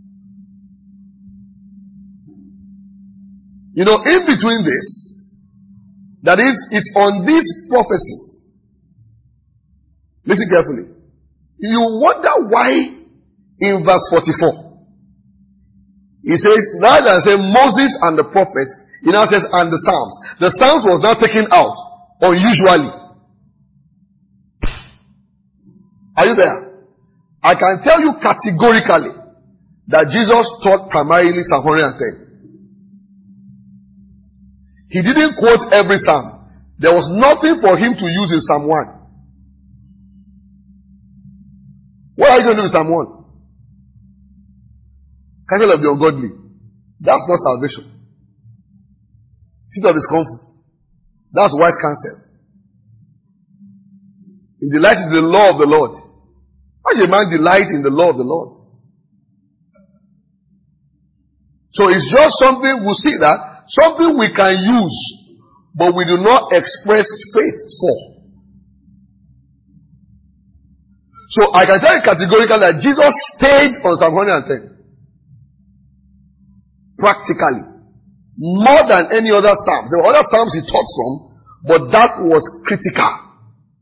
You know, in between this, that is, it's on this prophecy. Listen carefully. You wonder why in verse 44, he says, rather than say Moses and the prophets, he now says, and the Psalms. The Psalms was now taken out, unusually. Are you there? I can tell you categorically that Jesus taught primarily Psalm 110. He didn't quote every Psalm. There was nothing for him to use in Psalm 1. What are you going to do in Psalm 1? Counsel of the ungodly. That's not salvation. Seat of discomfort. That's wise counsel. He delights in the law of the Lord. How should a man delight in the law of the Lord? So it's just something, we'll see that, something we can use, but we do not express faith for. So I can tell you categorically that Jesus stayed on Psalm 110. Practically. More than any other Psalm. There were other Psalms he taught from, but that was critical.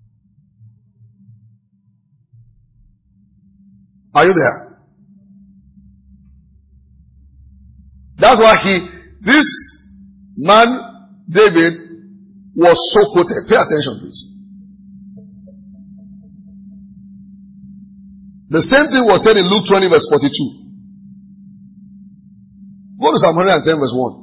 Are you there? That's why this man, David, was so quoted. Pay attention, please. The same thing was said in Luke 20 verse 42. Go to Psalm 110 verse 1.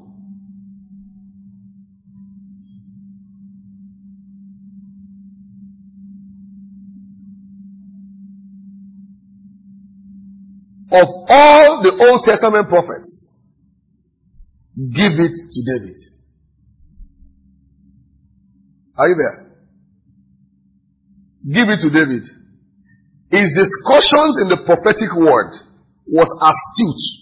Of all the Old Testament prophets, give it to David. Are you there? Give it to David. His discussions in the prophetic word was astute.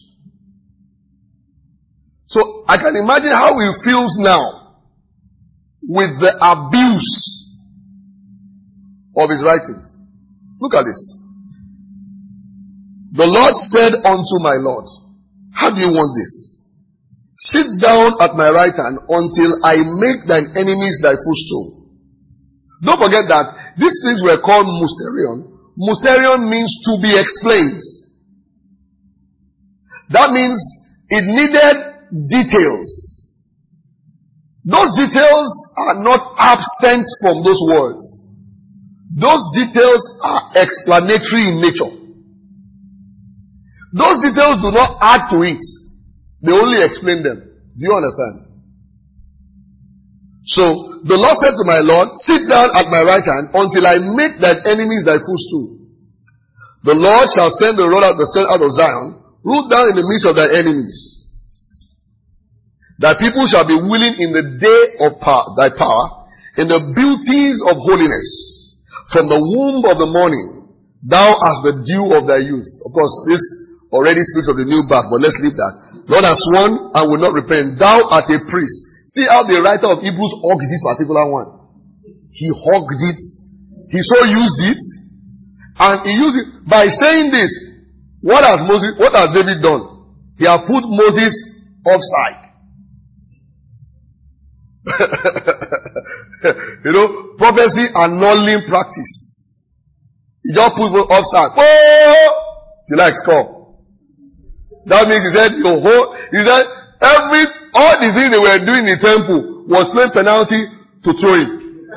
So I can imagine how he feels now with the abuse of his writings. Look at this. The Lord said unto my Lord, how do you want this? Sit down at my right hand until I make thine enemies thy footstool. Don't forget that these things were called mysterion. Mysterion means to be explained. That means it needed details. Those details are not absent from those words. Those details are explanatory in nature. Those details do not add to it. They only explain them. Do you understand? So, the Lord said to my Lord, sit down at my right hand until I make thine enemies thy footstool. The Lord shall send the rod out the strength out of Zion, root down in the midst of thy enemies. Thy people shall be willing in the day of thy power, in the beauties of holiness. From the womb of the morning, Thou hast the dew of thy youth. Of course, this already speaks of the new birth, but let's leave that. Lord has sworn and will not repent. Thou art a priest. See how the writer of Hebrews hugged this particular one. He hugged it. He so used it. And he used it by saying this. What has David done? He has put Moses offside. Prophecy annulling practice. He just put people offside. Oh! You like score. That means he said, all the things they were doing in the temple was playing penalty to throwing.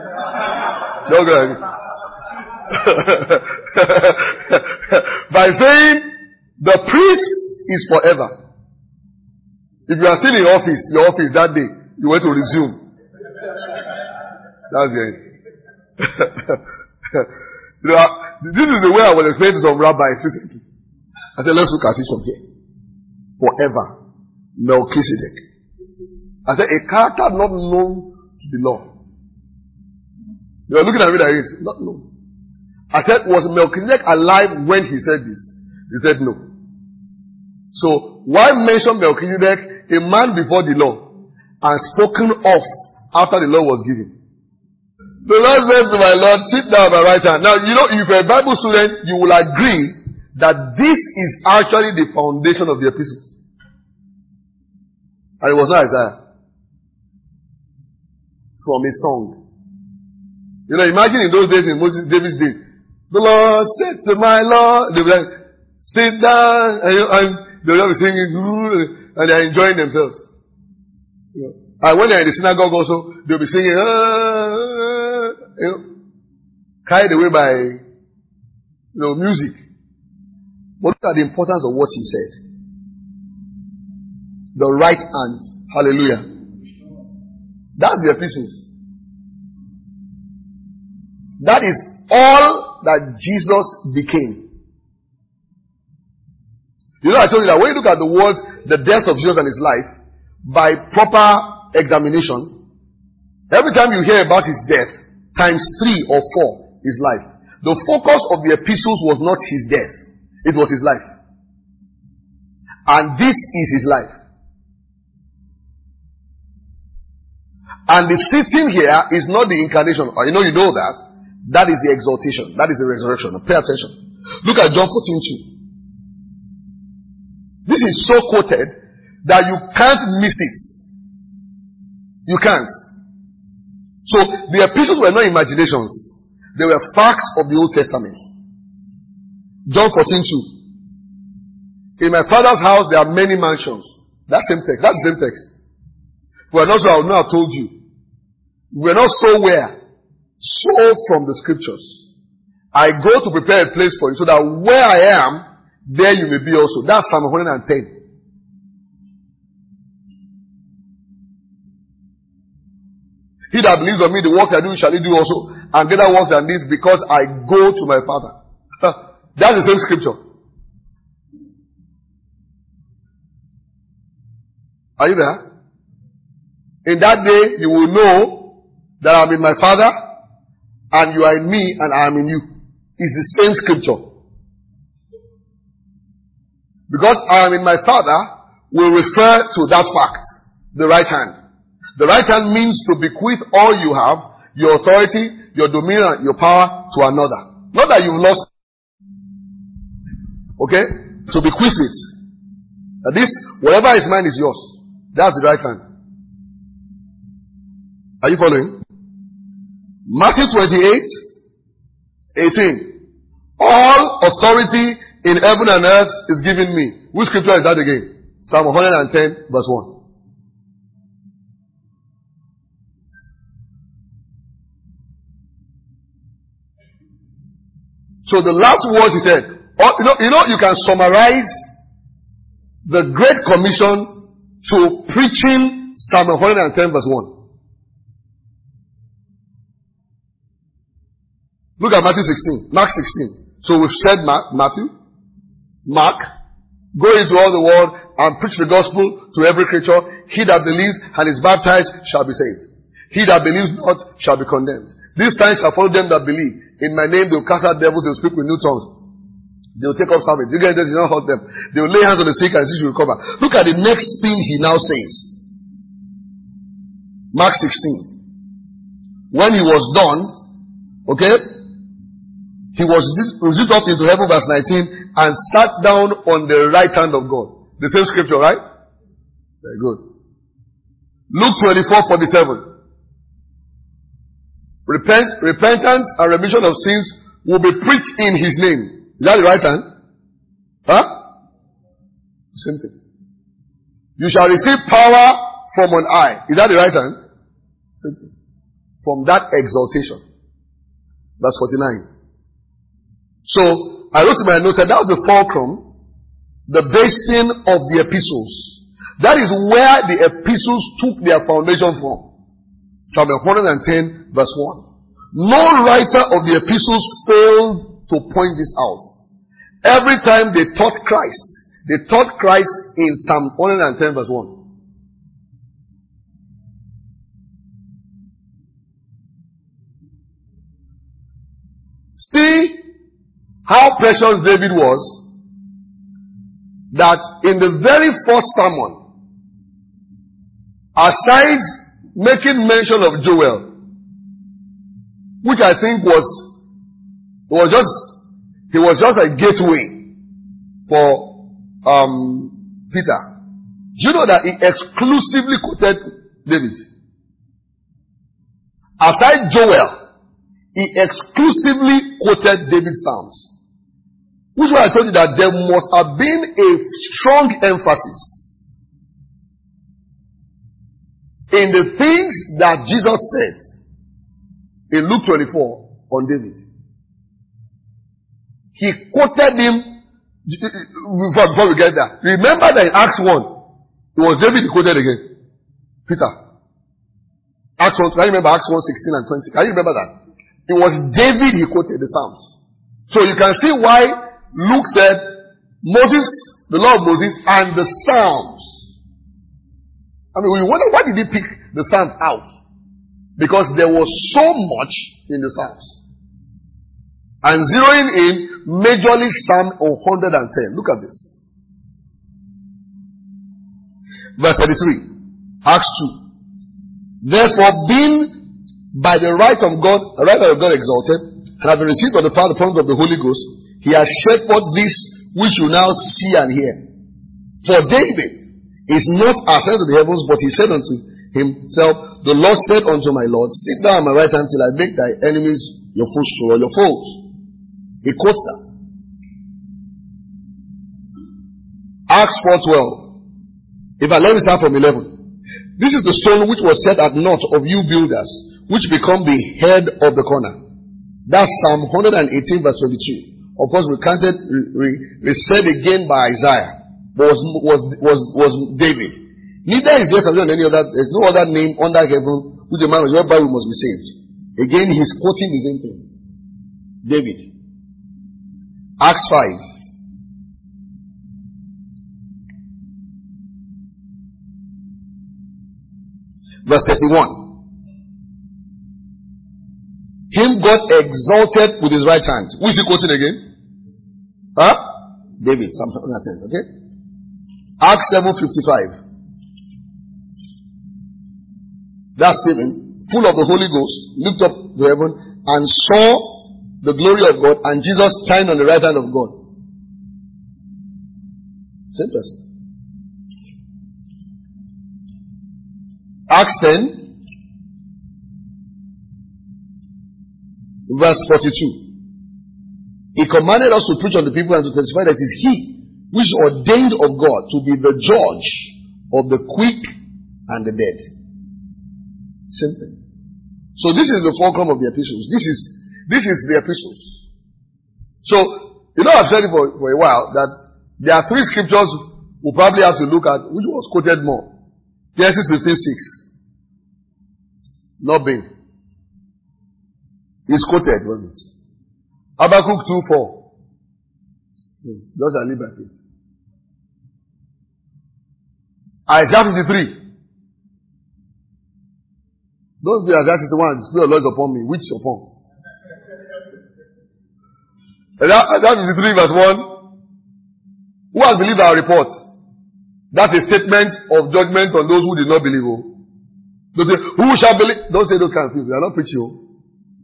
By saying the priest is forever. If you are still in your office that day, you want to resume. That's the end. This is the way I was explaining to some rabbis recently. I said, let's look at it from here. Forever. Melchizedek. I said, a character not known to the law. You are looking at me like this. Not known. I said, was Melchizedek alive when he said this? He said no. So, why mention Melchizedek, a man before the law, and spoken of after the law was given? The Lord said to my Lord, sit down at my right hand. Now, if you're a Bible student, you will agree that this is actually the foundation of the epistle. And it was not Isaiah. From a song. Imagine in those days, in David's day, the Lord said to my Lord, they were like, sit down, and they'll be singing, and they're enjoying themselves. And when they're in the synagogue also, they'll be singing, carried away by, music. But look at the importance of what he said. The right hand. Hallelujah. That's the epistles. That is all that Jesus became. I told you that when you look at the words, the death of Jesus and his life, by proper examination, every time you hear about his death, times 3 or 4 his life. The focus of the epistles was not his death. It was his life. And this is his life. And the sitting here is not the incarnation. You know that. That is the exaltation. That is the resurrection. Pay attention. Look at John 14:2. This is so quoted that you can't miss it. You can't. So the epistles were not imaginations. They were facts of the Old Testament. John 14:2. In my Father's house there are many mansions. That's the same text. That's the same text. If we are not so, I would not have told you. We are not so where? So from the scriptures. I go to prepare a place for you so that where I am, there you may be also. That's Psalm 110. He that believes on me, the works I do shall he do also, and greater works than this, because I go to my Father. That's the same scripture. Are you there? In that day, you will know that I am in my Father, and you are in me, and I am in you. It's the same scripture. Because I am in my Father will refer to that fact, the right hand. The right hand means to bequeath all you have, your authority, your dominion, your power to another. Not that you've lost. Okay? To bequeath it. That this, whatever is mine is yours. That's the right hand. Are you following? Matthew 28:18. All authority in heaven and earth is given me. Which scripture is that again? Psalm 110 verse 1. So the last words he said, you can summarize the Great Commission to preaching Psalm 110 verse 1. Look at Matthew 16, Mark 16. So we've said Matthew, Mark, go into all the world and preach the gospel to every creature. He that believes and is baptized shall be saved. He that believes not shall be condemned. These signs shall follow them that believe. In my name, they will cast out devils, they will speak with new tongues. They will take up servants. You get this, you don't hurt them. They will lay hands on the sick and see you recover. Look at the next thing he now says. Mark 16. When he was done, okay, he was received up into heaven, verse 19, and sat down on the right hand of God. The same scripture, right? Very good. Luke 24:47. Repentance and remission of sins will be preached in his name. Is that the right hand? Huh? Same thing. You shall receive power from on high. Is that the right hand? Same thing. From that exaltation. Verse 49. So, I wrote in my notes that was the fulcrum, the basing of the epistles. That is where the epistles took their foundation from. Psalm 110 verse 1. No writer of the epistles failed to point this out. Every time they taught Christ in Psalm 110 verse 1. See how precious David was, that in the very first sermon, aside making mention of Joel, which I think was just a gateway for Peter. Do you know that he exclusively quoted David? Aside Joel, he exclusively quoted David's Psalms. Which is why I told you that there must have been a strong emphasis in the things that Jesus said in Luke 24 on David. He quoted him before we get there. Remember that in Acts 1, it was David he quoted again. Peter. Acts 1, can you remember Acts 1, 16 and 20? Can you remember that? It was David he quoted the Psalms. So you can see why Luke said Moses, the law of Moses, and the Psalms. I mean, you wonder why did he pick the Psalms out? Because there was so much in the Psalms. And zeroing in majorly Psalm 110. Look at this. Verse 33. Acts 2. Therefore, being by the right of God exalted, and having received of the Father the promise of the Holy Ghost, he has shed forth this which you now see and hear. For David is not ascended to the heavens, but he said unto himself, the Lord said unto my Lord, sit down on my right hand till I make thy enemies your footstool or your foes. He quotes that. Acts 4:12. If I let me start from 11. This is the stone which was set at naught of you builders, which become the head of the corner. That's Psalm 118 verse 22. Of course, we said again by Isaiah, was David. Neither is there something on any other, there's no other name under heaven which a man whereby we must be saved. Again, he's quoting the same thing. David. Acts 5. Verse 31. Him God exalted with his right hand. Who is he quoting again? Huh? David. Psalm 110. Okay? Acts 7:55. That's Stephen, full of the Holy Ghost, looked up to heaven and saw the glory of God and Jesus standing on the right hand of God. Same person. Acts 10. Verse 42. He commanded us to preach unto the people and to testify that it is he which is ordained of God to be the judge of the quick and the dead. Same thing. So this is the fulcrum of the epistles. This is the epistles. So, you know, I've said it for a while that there are three scriptures we'll probably have to look at which was quoted more. Genesis 15:6. Not being. It's quoted, wasn't it? Habakkuk 2:4. Those are live by faith. Isaiah 53. Don't be Isaiah 61, the Spirit of the Lord is upon me. Which upon? Isaiah 53 verse 1. Who has believed our report? That's a statement of judgment on those who did not believe. Don't say, who shall believe? Don't say those kind of things. They are not preaching.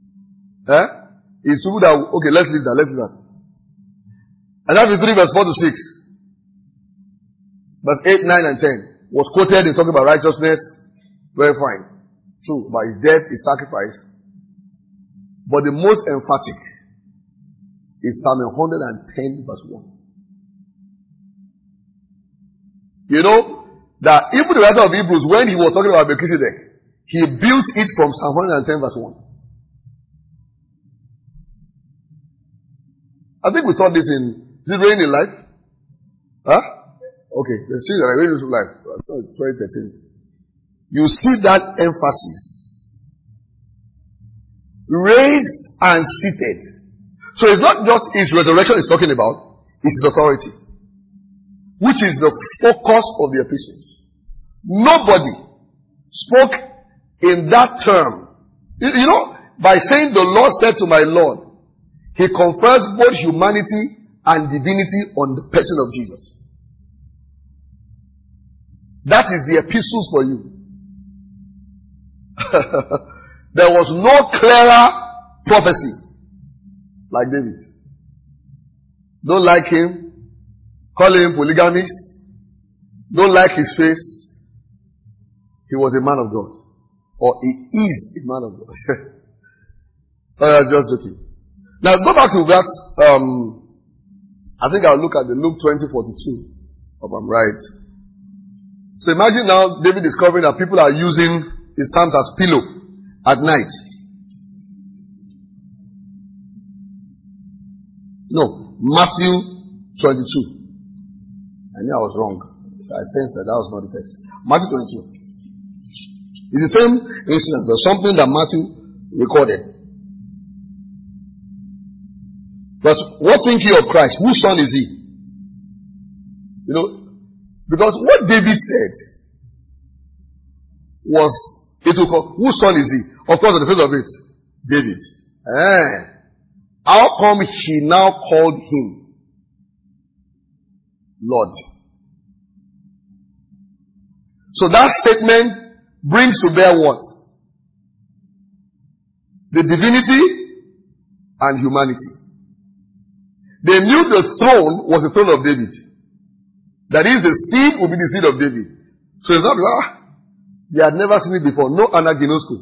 It's true that, okay, let's leave that. Isaiah 53 verse 4 to 6. Verse 8, 9 and 10 was quoted in talking about righteousness. Very fine. True. By his death, his sacrifice. But the most emphatic is Psalm 110 verse 1. You know, that even the writer of Hebrews, when he was talking about Melchizedek, he built it from Psalm 110 verse 1. I think we taught this in, is it Raining Life? Huh? Okay, let's see that Raining Life, 2013. You see that emphasis. Raised and seated. So it's not just his resurrection he's talking about, it's his authority. Which is the focus of the epistles. Nobody spoke in that term. You know, by saying the Lord said to my Lord, he confers both humanity and divinity on the person of Jesus. That is the epistles for you. There was no clearer prophecy like David. Don't like him. Call him polygamist. Don't like his face. He was a man of God. Or he is a man of God. Just joking. Now go back to that. I think I'll look at the Luke 20:42. If I'm right. So imagine now David discovering that people are using his psalms as pillow at night. No, Matthew 22. I knew I was wrong. I sensed that was not the text. Matthew 22. It's the same incident, but something that Matthew recorded. But what think ye of Christ? Whose son is he? You know, because what David said was, it will come, whose son is he? Of course, on the face of it, David. How come he now called him Lord? So that statement brings to bear what? The divinity and humanity. They knew the throne was the throne of David. That is, the seed will be the seed of David. So it's not, they had never seen it before. No anaginosko.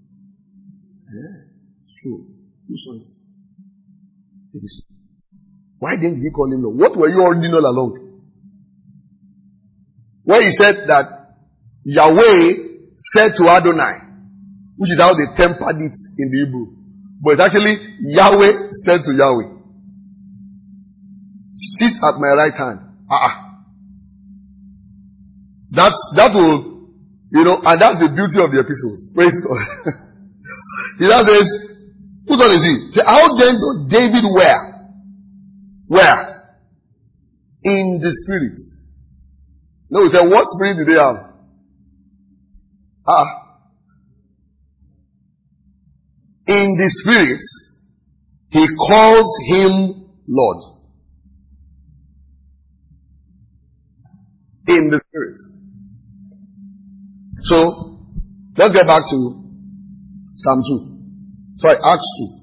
True. Whose son is David's son? Why didn't he call him Lord? What were you already all along? Where he said that Yahweh said to Adonai, which is how they tempered it in the Hebrew. But it's actually Yahweh said to Yahweh, sit at my right hand. That will, you know, and that's the beauty of the epistles. Praise God. He now says, whose son is he? Say, how then does David wear? Where? In the spirit. No, we say, what spirit did they have? In the spirit, he calls him Lord. In the spirit. So, let's get back to Psalm 2. Sorry, Acts 2.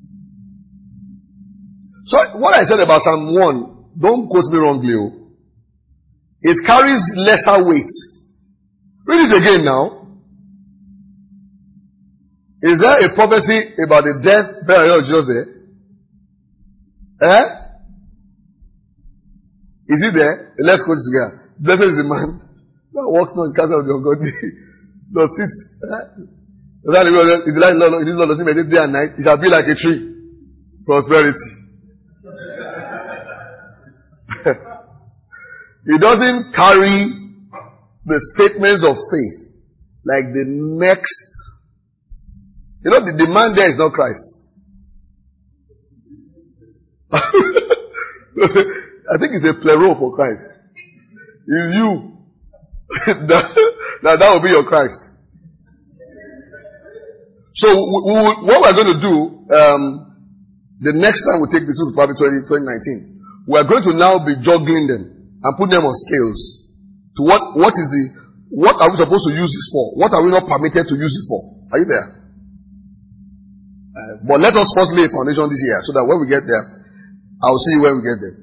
So, what I said about Psalm 1, don't quote me wrongly. It carries lesser weight. Read it again now. Is there a prophecy about the death, burial of Jesus there? Is it there? Let's quote it together. Blessed is the man that walks not in the counsel of the ungodly, nor sits. If the light is not the same day and night, it shall be like a tree. Prosperity. It doesn't carry the statements of faith like the next. You know, the man there is not Christ. I think it's a plero for Christ. It's you. that will be your Christ. So what we're going to do, The next time we take this, will probably 2019. We are going to now be juggling them and put them on scales to what are we supposed to use this for? What are we not permitted to use it for? Are you there? But let us first lay a foundation this year so that when we get there, I'll see you when we get there.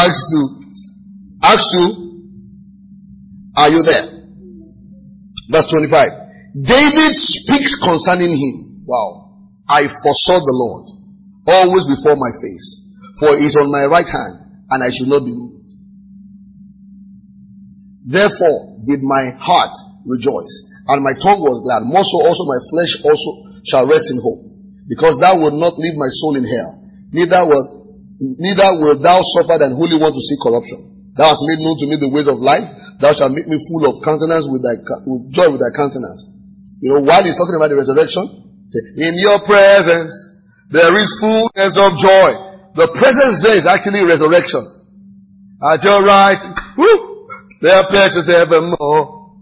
Acts 2. Are you there? Verse 25. David speaks concerning him. Wow. I foresaw the Lord always before my face, for he is on my right hand, and I should not be moved. Therefore did my heart rejoice, and my tongue was glad. More so also my flesh also shall rest in hope, because thou wilt not leave my soul in hell, neither wilt thou suffer thine holy one to see corruption. Thou hast made known to me the ways of life. Thou shalt make me full of countenance with joy with thy countenance. You know, while he's talking about the resurrection, in your presence there is fullness of joy. The presence there is actually resurrection. At your right, there are pleasures evermore.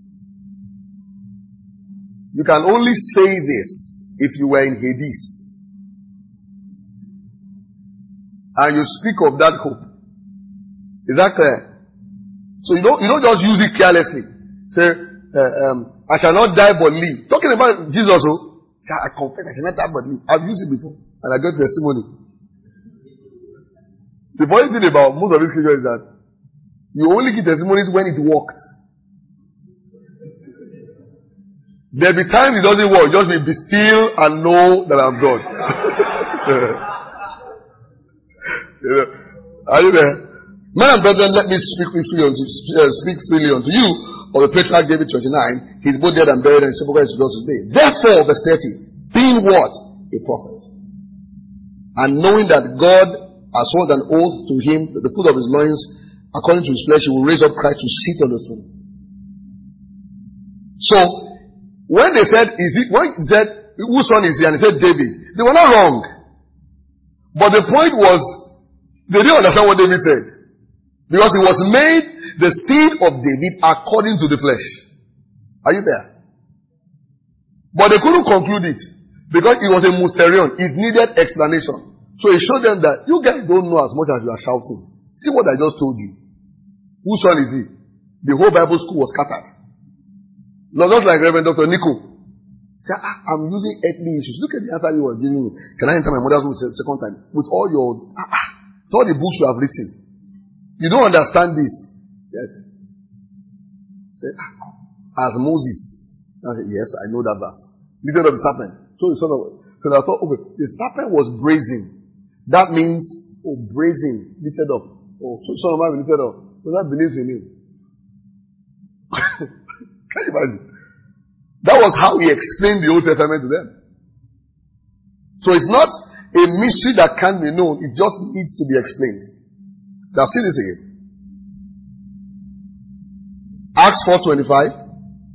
You can only say this if you were in Hades and you speak of that hope. Is that clear? So you don't just use it carelessly. Say, I shall not die but live. Talking about Jesus, I confess I shall not die but live. I've used it before and I got testimony. The funny thing about most of these scriptures is that you only give testimonies when it worked. There'll be times it doesn't work. Just be still and know that I'm God. Are you there? Men and brethren, let me speak freely unto you of the patriarch David 29. He's both dead and buried, and his sepulchre is with us today. Therefore, verse 30, being what? A prophet. And knowing that God has sworn an oath to him, that the fruit of his loins, according to his flesh, he will raise up Christ to sit on the throne. So, when they said, when he said, whose son is he? And he said, David. They were not wrong. But the point was, they didn't understand what David said. Because he was made the seed of David according to the flesh. Are you there? But they couldn't conclude it. Because it was a mysterion. It needed explanation. So he showed them that you guys don't know as much as you are shouting. See what I just told you. Whose son is he? The whole Bible school was scattered. Not just like Reverend Dr. Nico. Say, I'm using earthly issues. Look at the answer you were giving me. Can I enter my mother's room second time? With all the books you have written. You don't understand this. Yes. Say, as Moses. Yes, I know that verse. Lifted up the serpent. So I thought, okay, the serpent was brazen. That means, brazen, lifted up. So son of man lifted up. So that believes in him. Can you imagine? That was how he explained the Old Testament to them. So it's not a mystery that can't be known. It just needs to be explained. Now see this again. Acts 4:25.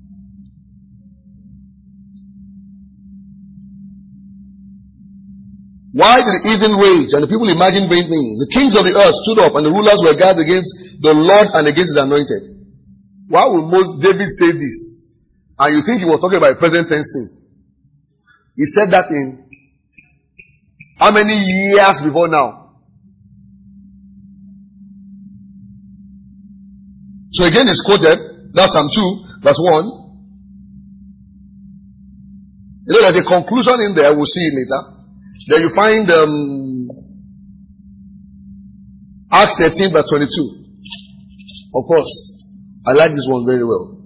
Why did the heathen rage and the people imagine vain things? The kings of the earth stood up and the rulers were gathered against the Lord and against his anointed. Why would David say this? And you think he was talking about a present tense thing? He said that in how many years before now? So again it's quoted, that's Psalm 2, verse 1. You know, there's a conclusion in there, we'll see it later. Then you find Acts 13, verse 22. Of course, I like this one very well.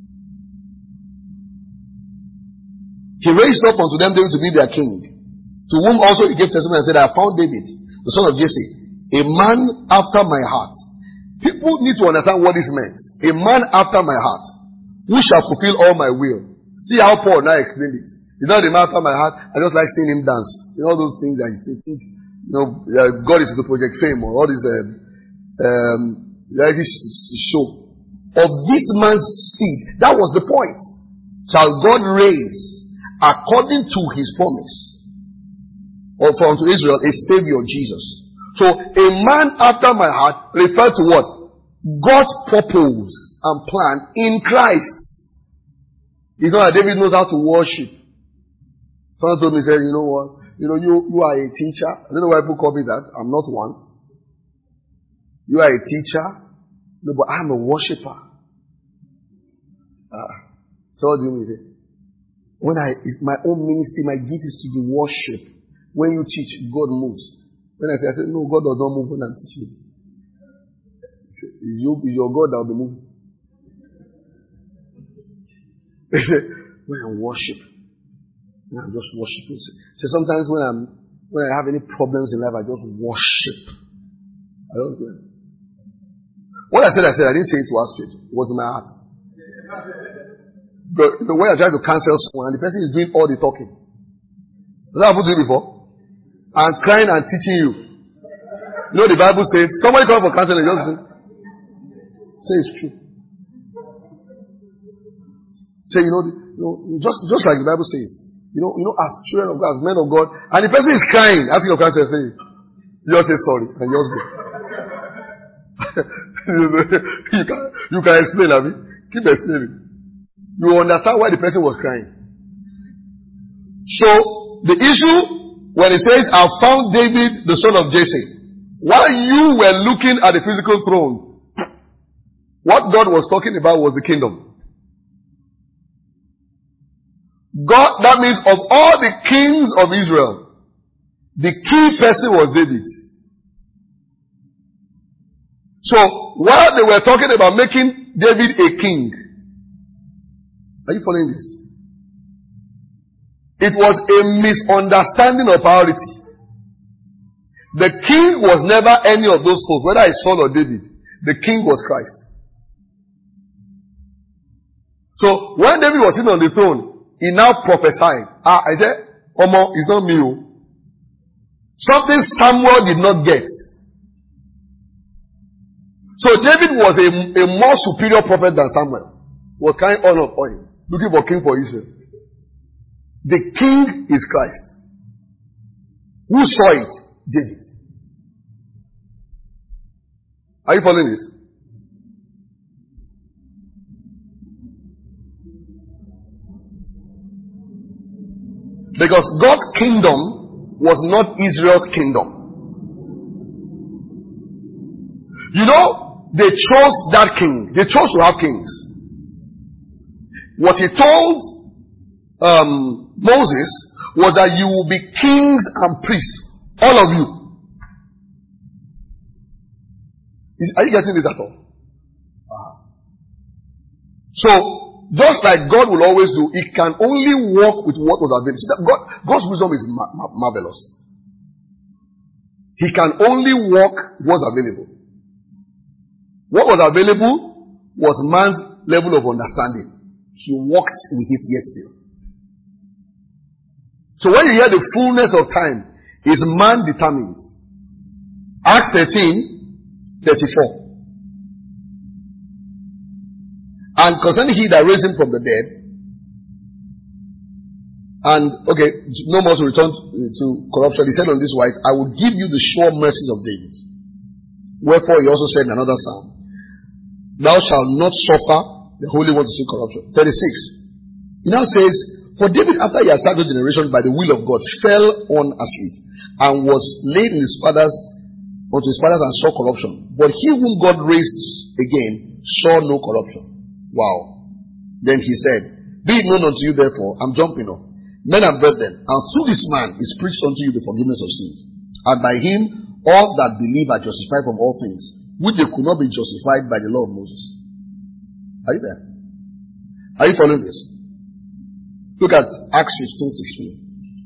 He raised up unto them David to be their king, to whom also he gave testimony and said, I have found David, the son of Jesse, a man after my heart. People need to understand what this meant. A man after my heart, who shall fulfill all my will. See how Paul now explained it. It's not a man after my heart. I just like seeing him dance. You know those things that you think, God is to Project Fame or all this reality show. Of this man's seed, that was the point. Shall God raise, according to his promise, or from to Israel, a Savior, Jesus. So, a man after my heart referred to what? God's purpose and plan in Christ. It's not that David knows how to worship. Someone told me, said, you know what? You are a teacher. I don't know why people call me that. I'm not one. You are a teacher. No, but I'm a worshiper. So what do you mean? When my own ministry, my gift is to do worship. When you teach, God moves. When I say, no, God does not move when I'm teaching. It's your God that will be moving. When I worship, when I'm just worshiping. So sometimes when I have any problems in life, I just worship. I don't care. What I said, I didn't say it to us straight. It was in my heart. But when I try to counsel someone, and the person is doing all the talking. Has that happened to you before? And crying and teaching you. You know the Bible says, somebody come for counseling, just say it's true. Say, just like the Bible says, as children of God, as men of God, and the person is crying, asking your counsel, say, you just say sorry, and you just go. you can explain, Abby. Keep explaining. You understand why the person was crying. So, the issue, when it says, I found David, the son of Jesse, while you were looking at the physical throne, what God was talking about was the kingdom. God, that means of all the kings of Israel, the key person was David. So, while they were talking about making David a king, are you following this? It was a misunderstanding of priority. The king was never any of those folks, whether it's Saul or David. The king was Christ. So, when David was sitting on the throne, he now prophesied. I said, Omo, it's not me. Something Samuel did not get. So David was a more superior prophet than Samuel. Was carrying honor upon him. Looking for king for Israel. The king is Christ. Who saw it? David. Are you following this? Because God's kingdom was not Israel's kingdom. They chose that king. They chose to have kings. What he told Moses was that you will be kings and priests. All of you. Are you getting this at all? So, just like God will always do, He can only work with what was available. See, God's wisdom is marvelous. He can only work what's available. What was available was man's level of understanding. He walked with it yet still. So when you hear the fullness of time, is man determined. Acts 13:34. And concerning he that raised him from the dead, and no more to return to corruption, he said on this wise, I will give you the sure mercies of David. Wherefore he also said in another psalm, thou shalt not suffer the Holy One to see corruption. 36. He now says, for David, after he had served the generation by the will of God, fell on asleep, and was laid in unto his fathers and saw corruption. But he whom God raised again saw no corruption. Wow. Then he said, be it known unto you therefore, I'm jumping off, men and brethren, and through this man is preached unto you the forgiveness of sins. And by him all that believe are justified from all things, which they could not be justified by the law of Moses. Are you there? Are you following this? Look at Acts 15:16.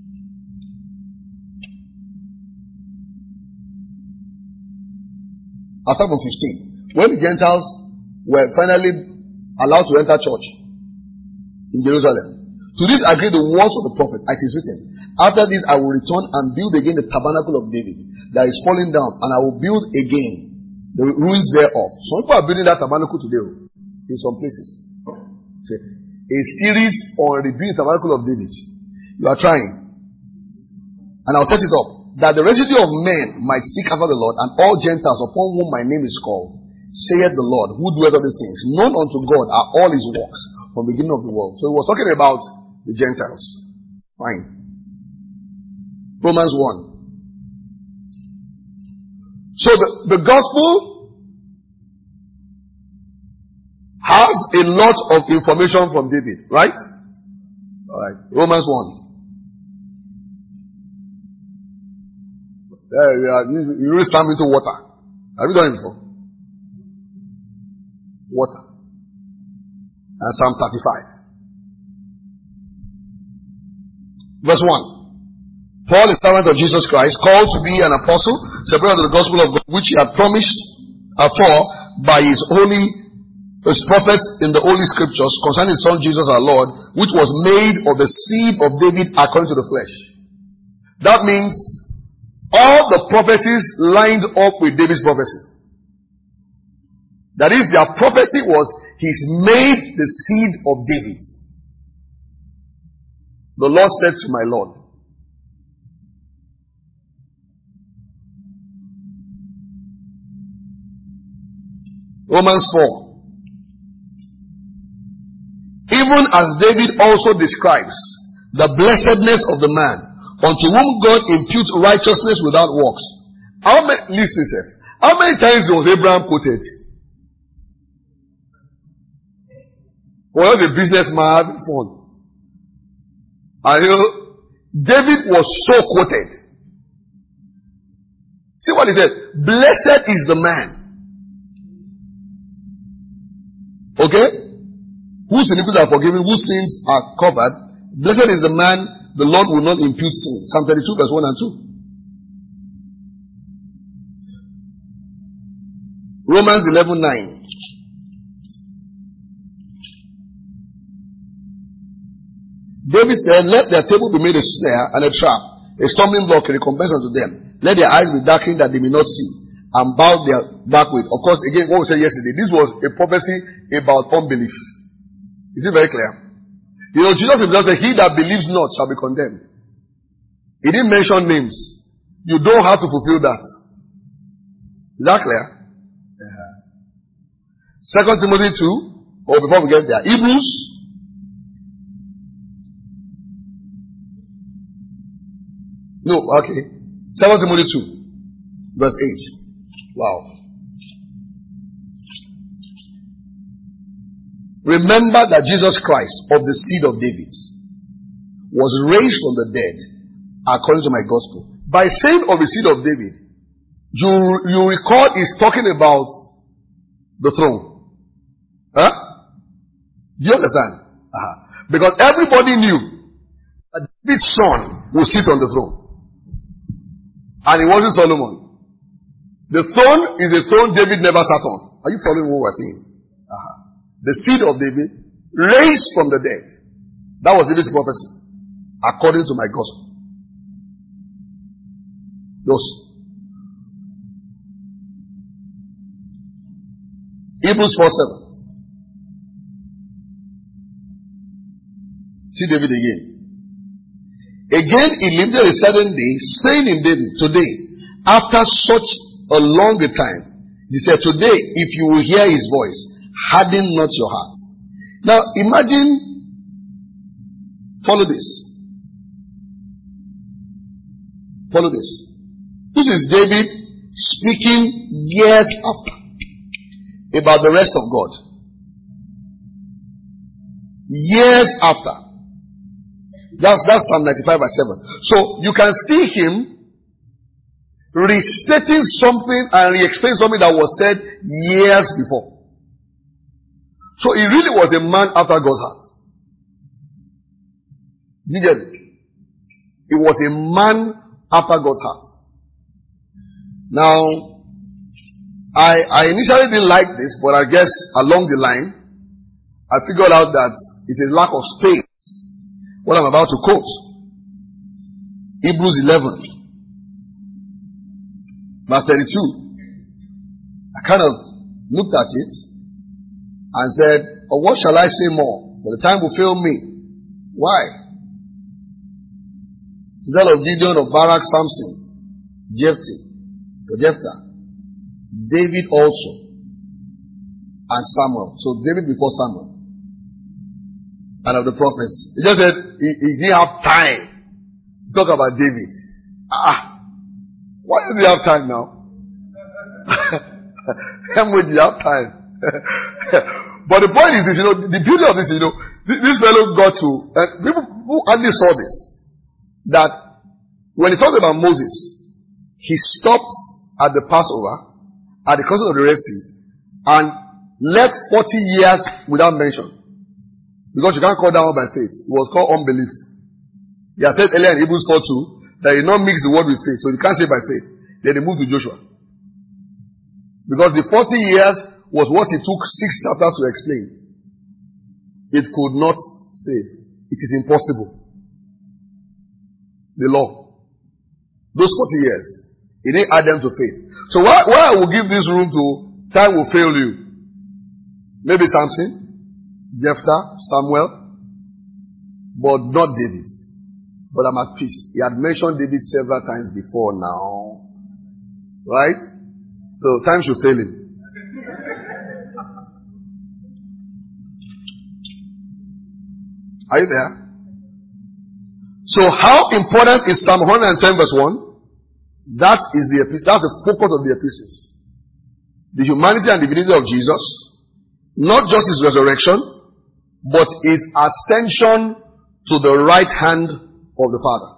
I'll start from 15. When the Gentiles were finally allowed to enter church in Jerusalem, to this agreed the words of the prophet, as is written, after this I will return and build again the tabernacle of David that is falling down, and I will build again the ruins thereof. Some people are building that tabernacle today in some places. A series on rebuilding the tabernacle of David. You are trying. And I'll set it up, that the residue of men might seek after the Lord, and all Gentiles upon whom my name is called, saith the Lord, who doeth all these things. Known unto God are all his works from the beginning of the world. So he was talking about the Gentiles. Fine. Romans 1. So the gospel has a lot of information from David, right? Alright. Romans 1. There you read some into water. Have you done it before? Water. And Psalm 35. Verse 1. Paul, a servant of Jesus Christ, called to be an apostle, separated of the gospel of God, which he had promised afore by his prophets in the Holy Scriptures concerning his son Jesus our Lord, which was made of the seed of David according to the flesh. That means all the prophecies lined up with David's prophecy. That is, their prophecy was, he's made the seed of David. The Lord said to my Lord. Romans 4. Even as David also describes the blessedness of the man unto whom God imputes righteousness without works. Listen, sir. How many times was Abraham quoted? Was a businessman having fun. And David was so quoted. See what he said? Blessed is the man. Okay? Whose iniquities are forgiven, whose sins are covered. Blessed is the man, the Lord will not impute sin. Psalm 32 verse 1 and 2. Romans 11:9. David said, let their table be made a snare and a trap, a stumbling block, a recompense unto them. Let their eyes be darkened that they may not see, and bow their back with. Of course, again, what we said yesterday, this was a prophecy about unbelief. Is it very clear? Jesus himself said, he that believes not shall be condemned. He didn't mention names. You don't have to fulfill that. Is that clear? Yeah. 2 Timothy 2, or before we get there, Hebrews. No, okay. 2 Timothy 2, verse 8. Wow. Remember that Jesus Christ, of the seed of David, was raised from the dead, according to my gospel. By saying of the seed of David, you recall he's talking about the throne. Huh? Do you understand? Because everybody knew that David's son will sit on the throne. And it wasn't Solomon. The throne is a throne David never sat on. Are you following what we're saying? The seed of David raised from the dead. That was David's prophecy. According to my gospel. Those. Hebrews 4:7. See David again. Again, he lived a certain day, saying in David, today, after such a long time, he said, today, if you will hear his voice, harden not your heart. Now, imagine, follow this. Follow this. This is David speaking years after about the rest of God. Years after. That's Psalm 95 verse 7. So you can see him restating something and re-explaining something that was said years before. So he really was a man after God's heart. Did you get it? He was a man after God's heart. Now, I initially didn't like this, but I guess along the line, I figured out that it's a lack of space. What I'm about to quote. Hebrews 11. Verse 32. I kind of looked at it and said, oh, what shall I say more? For the time will fail me. Why? To tell of Gideon, of Barak, Samson, Jephthah, David also, and Samuel. So David before Samuel. And of the prophets. He just said he didn't have time to talk about David. Why do you have time now? When you have time. But the point is this, the beauty of this, this fellow got to, people who only saw this, that when he talked about Moses, he stopped at the Passover, at the crossing of the Red Sea, and left 40 years without mention. Because you can't call that one by faith. It was called unbelief. He has said earlier in Hebrews 4:2 that he did not mix the word with faith, so you can't say by faith. Then he moved to Joshua. Because the 40 years was what he took 6 chapters to explain. It could not save. It is impossible. The law. Those 40 years. He didn't add them to faith. So why I will give this room to time will fail you? Maybe Samson, Jephthah, Samuel, but not David. But I'm at peace. He had mentioned David several times before now. Right? So time should fail him. Are you there? So how important is Psalm 110 verse 1? That is the epistle. That's the focus of the epistle. The humanity and divinity of Jesus. Not just his resurrection, but his ascension to the right hand of the Father.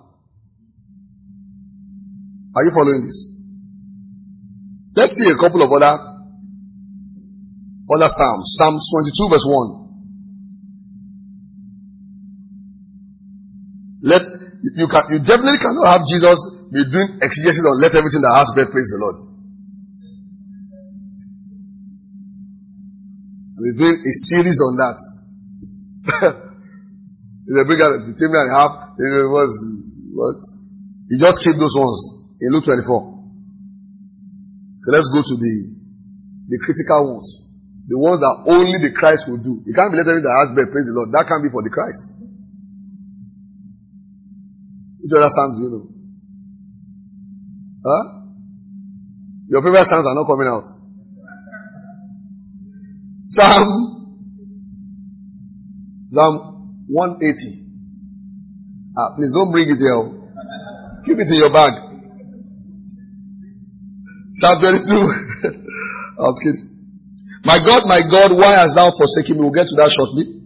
Are you following this? Let's see a couple of other Psalms. Psalm 22 verse 1. You definitely cannot have Jesus be doing exegesis on let everything that has breath praise the Lord. We're doing a series on that. They bring out the 10 and a half. It was what? You just keep those ones in Luke 24. So let's go to the critical ones. The ones that only the Christ will do. You can't be let everything that has breath praise the Lord. That can't be for the Christ. Which other psalms do you know? Huh? Your favorite psalms are not coming out. Psalm 180. Please don't bring it here. Keep it in your bag. Psalm 22. I was kidding. My God, why hast thou forsaken me? We'll get to that shortly.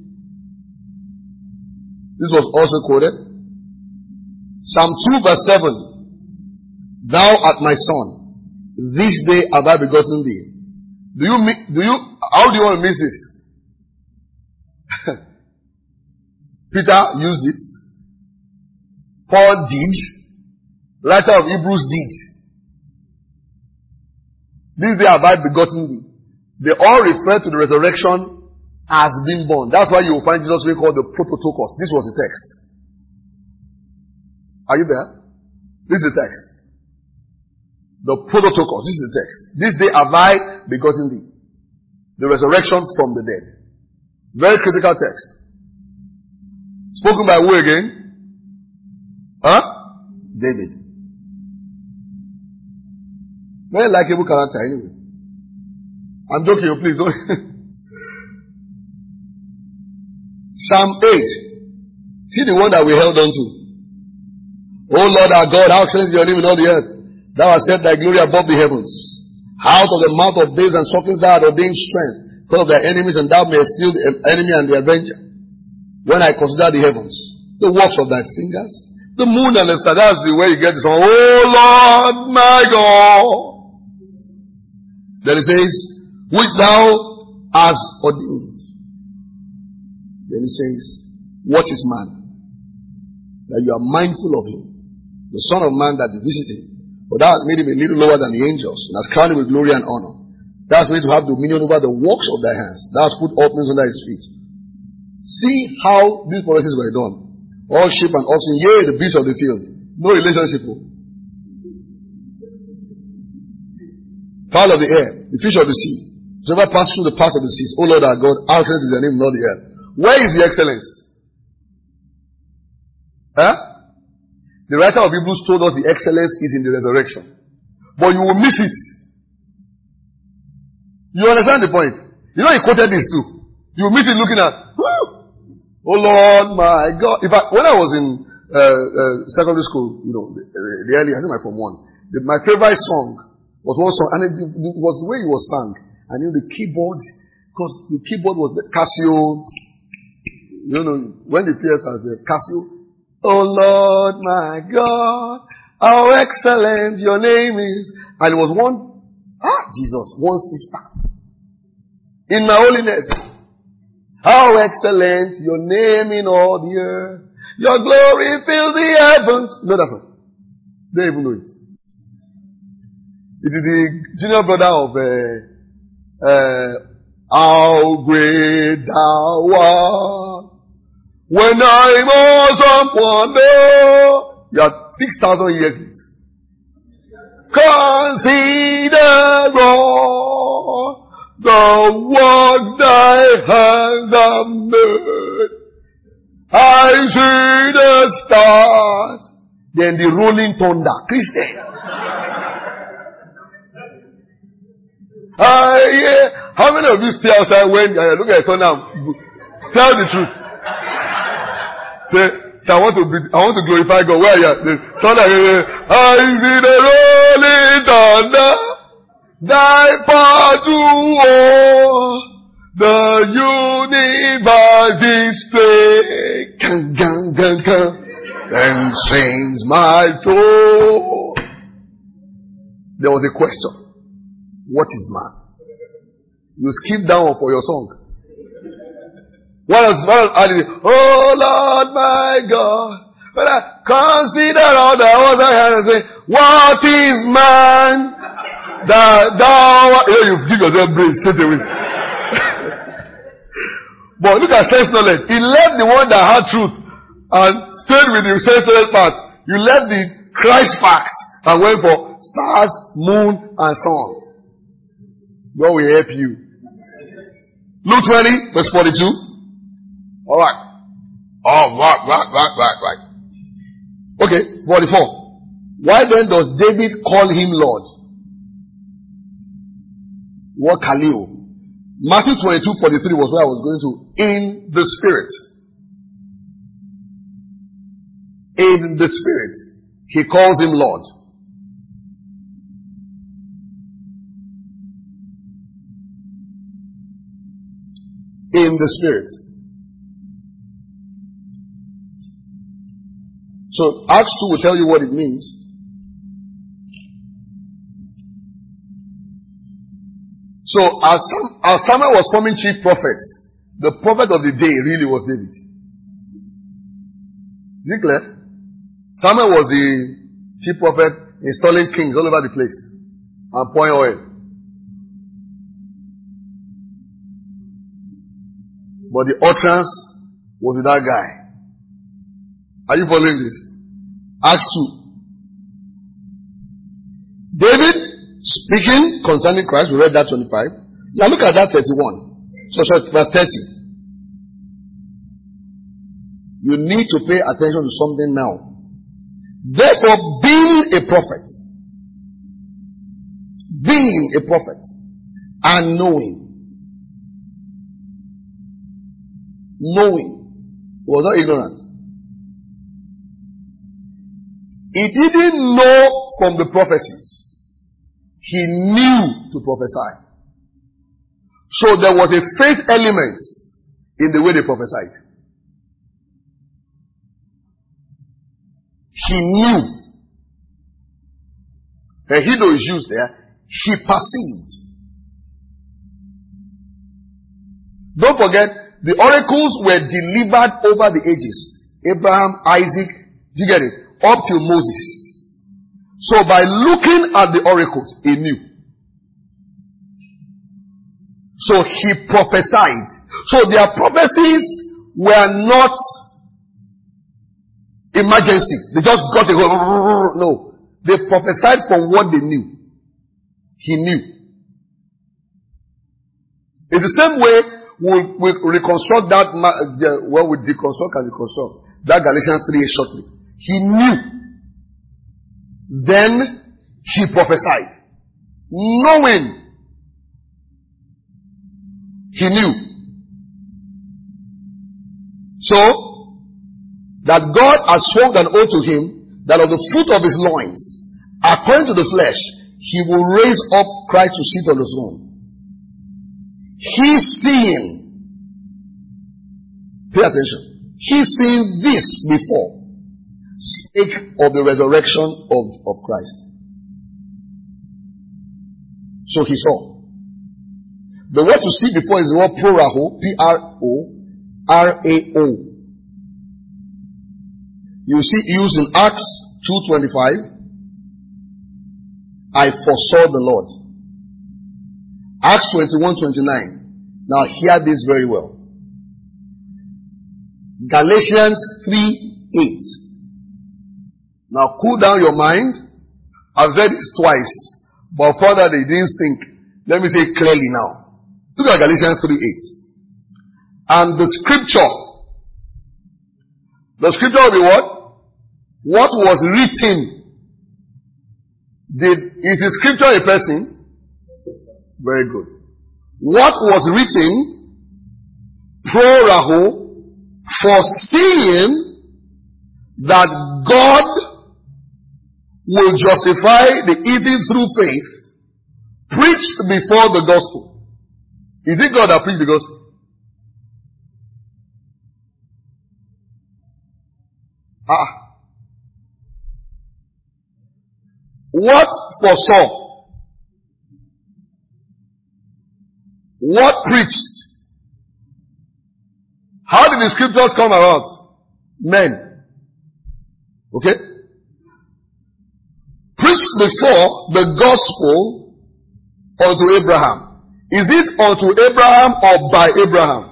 This was also quoted. Psalm 2 verse 7. Thou art my son. This day have I begotten thee. How do you want to miss this? Peter used it. Paul did. Writer of Hebrews did. This day have I begotten thee. They all refer to the resurrection as being born. That's why you will find Jesus being called the Prototokos. This was the text. Are you there? This is the text. The Prototokos. This is the text. This day have I begotten thee. The resurrection from the dead. Very critical text. Spoken by who again? David. Very likable character anyway. I'm joking, please don't. Psalm 8. See the one that we held on to. O Lord our God, how excellent is your name in all the earth. Thou hast set thy glory above the heavens. Out of the mouth of babes and sucklings thou hast ordained strength, because of thy enemies, and thou mayest steal the enemy and the avenger. When I consider the heavens, the works of thy fingers, the moon and the stars, that's the way you get this one. Oh Lord my God. Then it says, which thou hast ordained. Then it says, what is man? That you are mindful of him. The Son of Man that you visit him. For thou hast made him a little lower than the angels, and hast crowned him with glory and honor. Thou hast made him to have dominion over the works of thy hands. Thou hast put all things under his feet. See how these prophecies were done. All sheep and oxen, yea, the beasts of the field. No relationship. Fowl of the air, the fish of the sea. Whoever pass through the paths of the seas. O Lord our God, how excellent is your name in all the earth. Where is the excellence? The writer of Hebrews told us the excellence is in the resurrection. But you will miss it. You understand the point? You know he quoted this too. You will miss it looking at, oh Lord my God. In fact, when I was in secondary school, the early, I think my Form 1. My favorite song was one song, and it was the way it was sung. And the keyboard, because the keyboard was the Casio, when the PS has the Casio. Oh Lord, my God, how excellent your name is. And it was one sister. In my holiness. How excellent your name in all the earth. Your glory fills the heavens. No, that's not. They don't even know it. It is the junior brother of how great thou art. When I was upon earth. You are 6,000 years late. Consider all the work thy hands have made. I see the stars, then the rolling thunder. Christian. How many of you stay outside when look at the thunder? Tell the truth. Say, I want to glorify God. Where are you? The thunder. I see the rolling thunder. Thy power to all the universe display. Gang, gang, gang, gang. Then sings my soul. There was a question. What is man? You skip down for your song. What else? Oh Lord my God. But I consider all the others and say, what is man? You give yourself brains straight away. But look at sense knowledge. He left the one that had truth and stayed with the sense knowledge part. You left the Christ fact and went for stars, moon, and sun. God will help you. Luke 20, verse 42. Alright. Right. Okay, 44. Why then does David call him Lord? What Kaleo? Matthew 22:43 was where I was going to. In the Spirit. In the Spirit. He calls him Lord. In the Spirit. So Acts 2 will tell you what it means. So as Samuel was forming chief prophets, the prophet of the day really was David. Is it clear? Samuel was the chief prophet installing kings all over the place and pouring oil. But the utterance was with that guy. Are you following this? Acts 2. David speaking concerning Christ, we read that 25. Now look at that 31. So verse 30. You need to pay attention to something now. Therefore, being a prophet, and knowing, was not ignorant. He didn't know from the prophecies. He knew to prophesy. So there was a faith element in the way they prophesied. He knew. The Hebrew is used there. He perceived. Don't forget, the oracles were delivered over the ages. Abraham, Isaac, do you get it? Up till Moses. So by looking at the oracles, he knew. So he prophesied. So their prophecies were not emergency. They just got it. No. They prophesied from what they knew. He knew. It's the same way we reconstruct that, well, we deconstruct and reconstruct that Galatians 3 shortly. He knew. Then he prophesied. Knowing. He knew. So, that God has sworn an oath to him that of the fruit of his loins, according to the flesh, he will raise up Christ to sit on the throne. He seeing, pay attention, he seeing this before, spake of the resurrection of Christ. So he saw. The word to see before is the word proraho, P-R-O-R-A-O. You see used in Acts 2:25. I foresaw the Lord. Acts 21:29. Now hear this very well. Galatians 3:8. Now cool down your mind. I've read this twice, but further they didn't sink. Let me say it clearly now. Look at Galatians 3:8. And the scripture will be what? What was written. Is the scripture a person? Very good. What was written, proraho, foreseeing that God will justify the heathen through faith, preached before the gospel. Is it God that preached the gospel? What foresaw? What preached? How did the scriptures come around? Men. Okay? Preached before the gospel unto Abraham. Is it unto Abraham or by Abraham?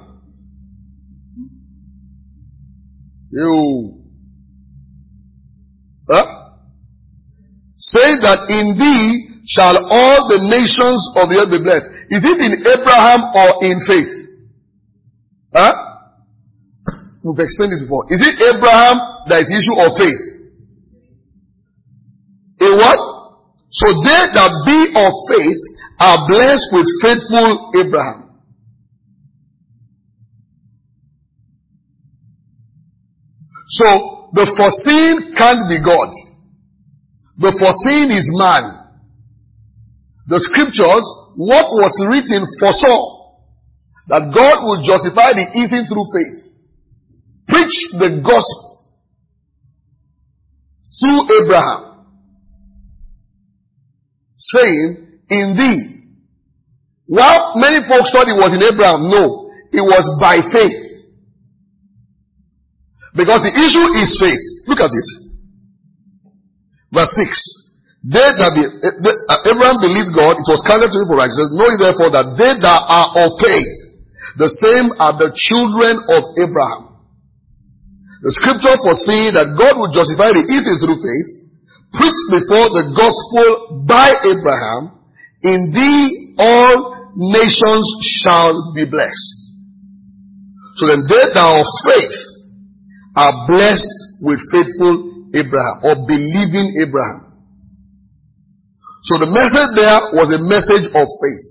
Saying that in thee shall all the nations of the earth be blessed. Is it in Abraham or in faith? We've explained this before. Is it Abraham that is the issue of faith? In what? So they that be of faith are blessed with faithful Abraham. So the foreseen can't be God. The foreseen is man. The scriptures, what was written, foresaw that God would justify the heathen through faith. Preach the gospel through Abraham. Saying, in thee. While many folks thought it was in Abraham, no. It was by faith. Because the issue is faith. Look at it. Verse 6. Abraham believed God, it was counted to him for righteousness. Know ye therefore that they that are of faith, the same are the children of Abraham. The scripture foreseeing that God would justify the heathen through faith, preached before the gospel by Abraham, in thee all nations shall be blessed. So then they that are of faith are blessed with faithful Abraham or believing Abraham. So the message there was a message of faith.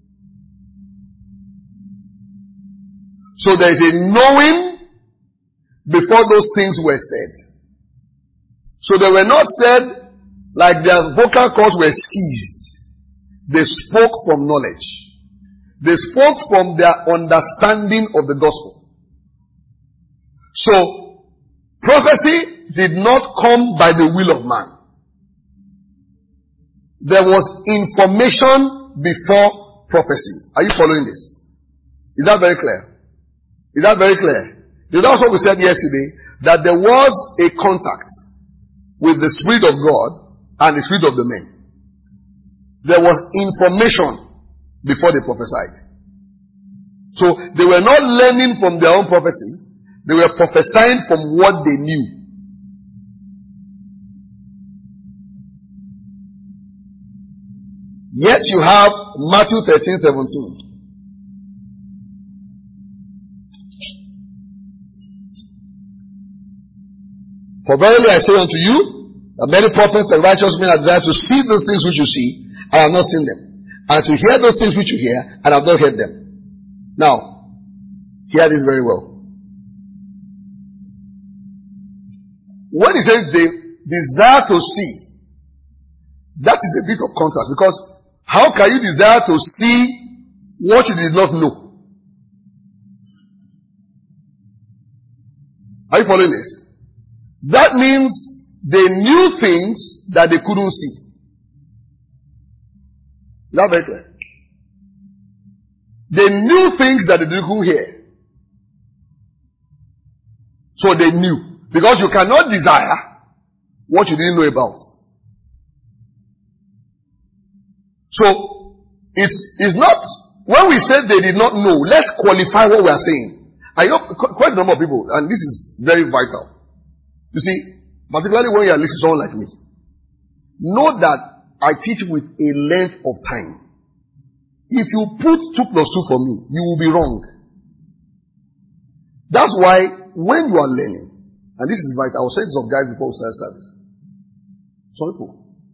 So there is a knowing before those things were said. So they were not said like their vocal cords were seized. They spoke from knowledge. They spoke from their understanding of the gospel. So prophecy did not come by the will of man. There was information before prophecy. Are you following this? Is that very clear? Is that very clear? That's what we said yesterday, that there was a contact with the Spirit of God and the Spirit of the men. There was information before they prophesied. So they were not learning from their own prophecy. They were prophesying from what they knew. Yet you have Matthew 13:17. For verily I say unto you, that many prophets and righteous men have desired to see those things which you see, and have not seen them, and to hear those things which you hear, and have not heard them. Now, hear this very well. when he says they desire to see, that is a bit of contrast, because how can you desire to see what you did not know? Are you following this? That means they knew things that they couldn't see. Is that very clear? They knew things that they couldn't hear. So they knew. Because you cannot desire what you didn't know about. So, it's not, when we say they did not know, let's qualify what we are saying. I know quite a number of people, and this is very vital. You see, particularly when you are listening to someone like me, know that I teach with a length of time. If you put 2 plus 2 for me, you will be wrong. That's why when you are learning, and this is vital, I was saying to some guys before we started service. Some people,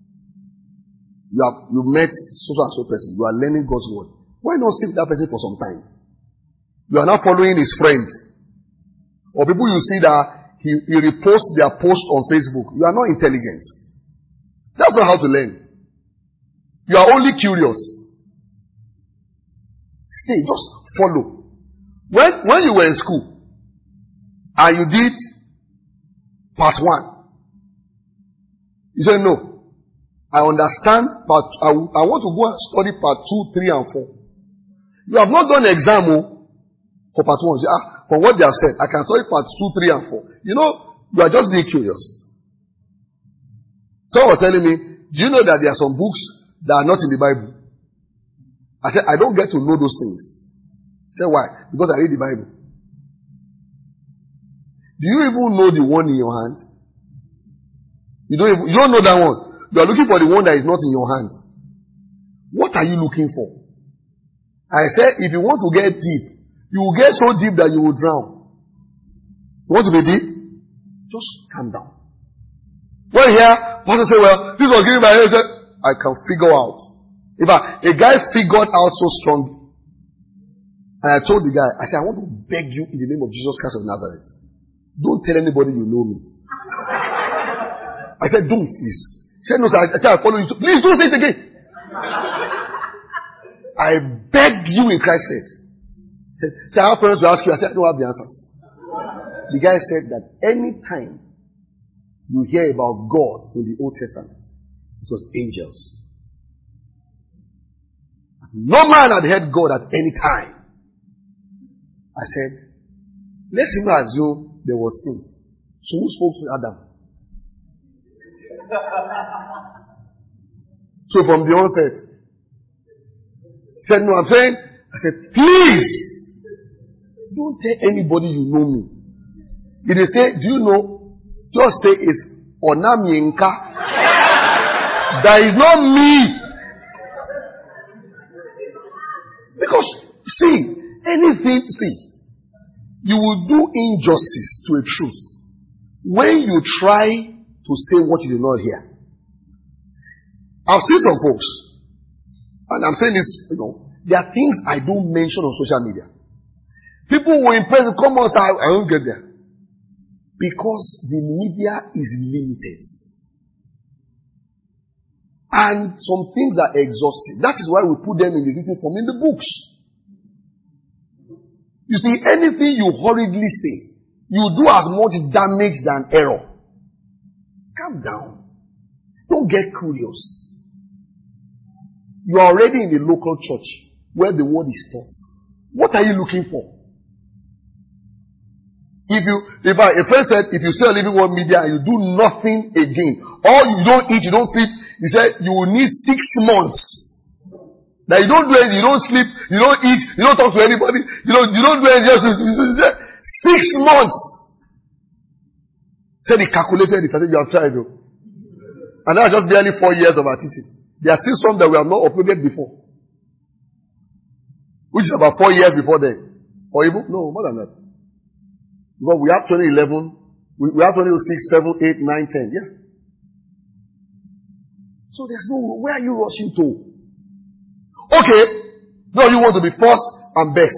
you met so and so person, you are learning God's word. Why not stay with that person for some time? You are not following his friend. Or people you see that he reposts their post on Facebook. You are not intelligent. That's not how to learn. You are only curious. Stay, just follow. When you were in school, and you did part 1, you said, no, I understand part, I want to go and study part 2, 3, and 4. You have not done exam for part 1. You say, from what they have said, I can study part 2, 3, and 4. You know, you are just being curious. Someone was telling me, do you know that there are some books that are not in the Bible? I said, I don't get to know those things. He said, why? Because I read the Bible. Do you even know the one in your hand? You don't know that one. You are looking for the one that is not in your hand. What are you looking for? I said, if you want to get deep, you will get so deep that you will drown. You want to be deep? Just calm down. When you hear pastor say, well, this was given by him, said, I can figure out. In fact, a guy figured out so strongly. And I told the guy, I said, I want to beg you in the name of Jesus Christ of Nazareth. Don't tell anybody you know me. I said, don't, please. He said, no, sir. I said, I follow you. Please don't say it again. I beg you in Christ's sake. He said, our parents will ask you. I said, I don't have the answers. The guy said that any time you hear about God in the Old Testament, it was angels. No man had heard God at any time. I said, let's even assume there was sin. So who spoke to Adam? So from the onset, he said, no, I'm saying, I said, please, don't tell anybody you know me. If they say, do you know, just say it's Onamienka. That is not me. Because, you will do injustice to a truth when you try to say what you did not hear. I've seen some folks, and I'm saying this, there are things I don't mention on social media. People will impress, come on, I won't get there. Because the media is limited. And some things are exhausting. That is why we put them in the written form in the books. You see, anything you hurriedly say, you do as much damage than error. Calm down. Don't get curious. You are already in the local church where the word is taught. What are you looking for? If a friend said, if you stay on Living Word Media and you do nothing again, or you don't eat, you don't sleep, he said you will need 6 months. That you don't do anything, you don't sleep, you don't eat, you don't talk to anybody, you don't do anything. 6 months. Said he calculated it, I said you have tried though. And that's just barely 4 years of our teaching. There are still some that we have not uploaded before. Which is about 4 years before then. Or even, no, more than that. Because we have 2011, we have 2006, 7, 8, 9, 10, yeah. So there's no, where are you rushing to? Okay, no, you want to be first and best.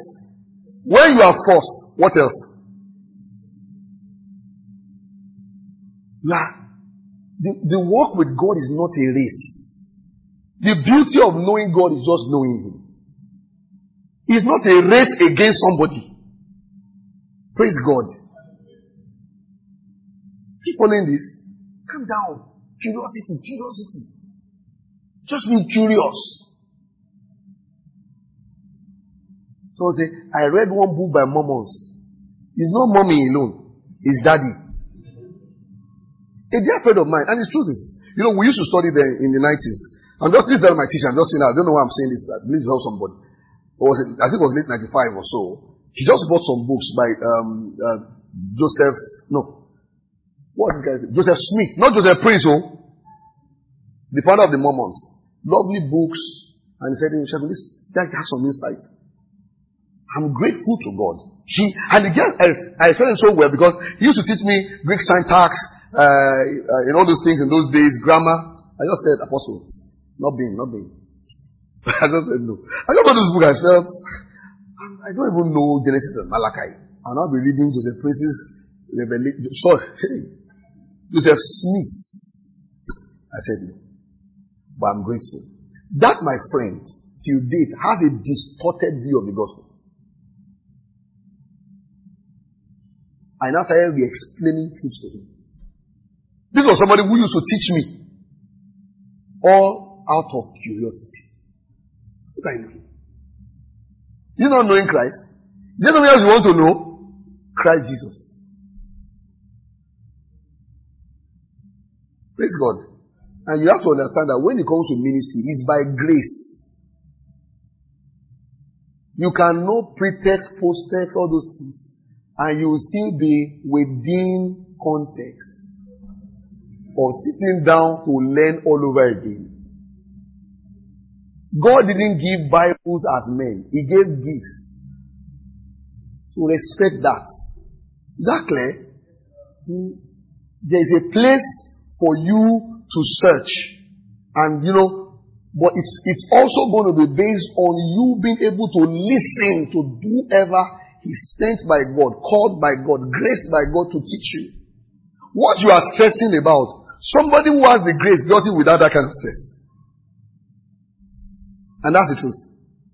When you are first, what else? The walk with God is not a race. The beauty of knowing God is just knowing Him. It's not a race against somebody. Praise God. Keep following this. Calm down. Curiosity. Just be curious. Someone say, I read one book by Mormons. It's not mommy alone. It's daddy. A dear friend of mine, and the truth is, we used to study there in the 90s. I'm just listening to my teacher. I'm just saying, I don't know why I'm saying this. I believe it's help somebody. I think it was late 95 or so. He just bought some books by Joseph Smith. Not Joseph Prince, the founder of the Mormons. Lovely books. And he said, this guy has some insight. I'm grateful to God. I explained him so well because he used to teach me Greek syntax, all those things in those days, grammar. I just said, Apostle, not being. I just said no. I just got this book. I felt, I don't even know Genesis and Malachi. I'll now be reading Joseph Prince's Revelation. Joseph Smith. I said no. But I'm grateful. That, my friend, till date, has a distorted view of the gospel. I now started re-explaining truths to him. This was somebody who used to teach me all out of curiosity. Look at him. You not knowing Christ? Is there something else you want to know? Christ Jesus. Praise God. And you have to understand that when it comes to ministry, it's by grace. You can know pretext, post-text, all those things. And you will still be within context of sitting down to learn all over again. God didn't give Bibles as men. He gave gifts. So respect that. Is that clear? There is a place for you to search. And but it's also going to be based on you being able to listen to whoever He's sent by God, called by God, graced by God to teach you. What you are stressing about, somebody who has the grace does it without that kind of stress. And that's the truth.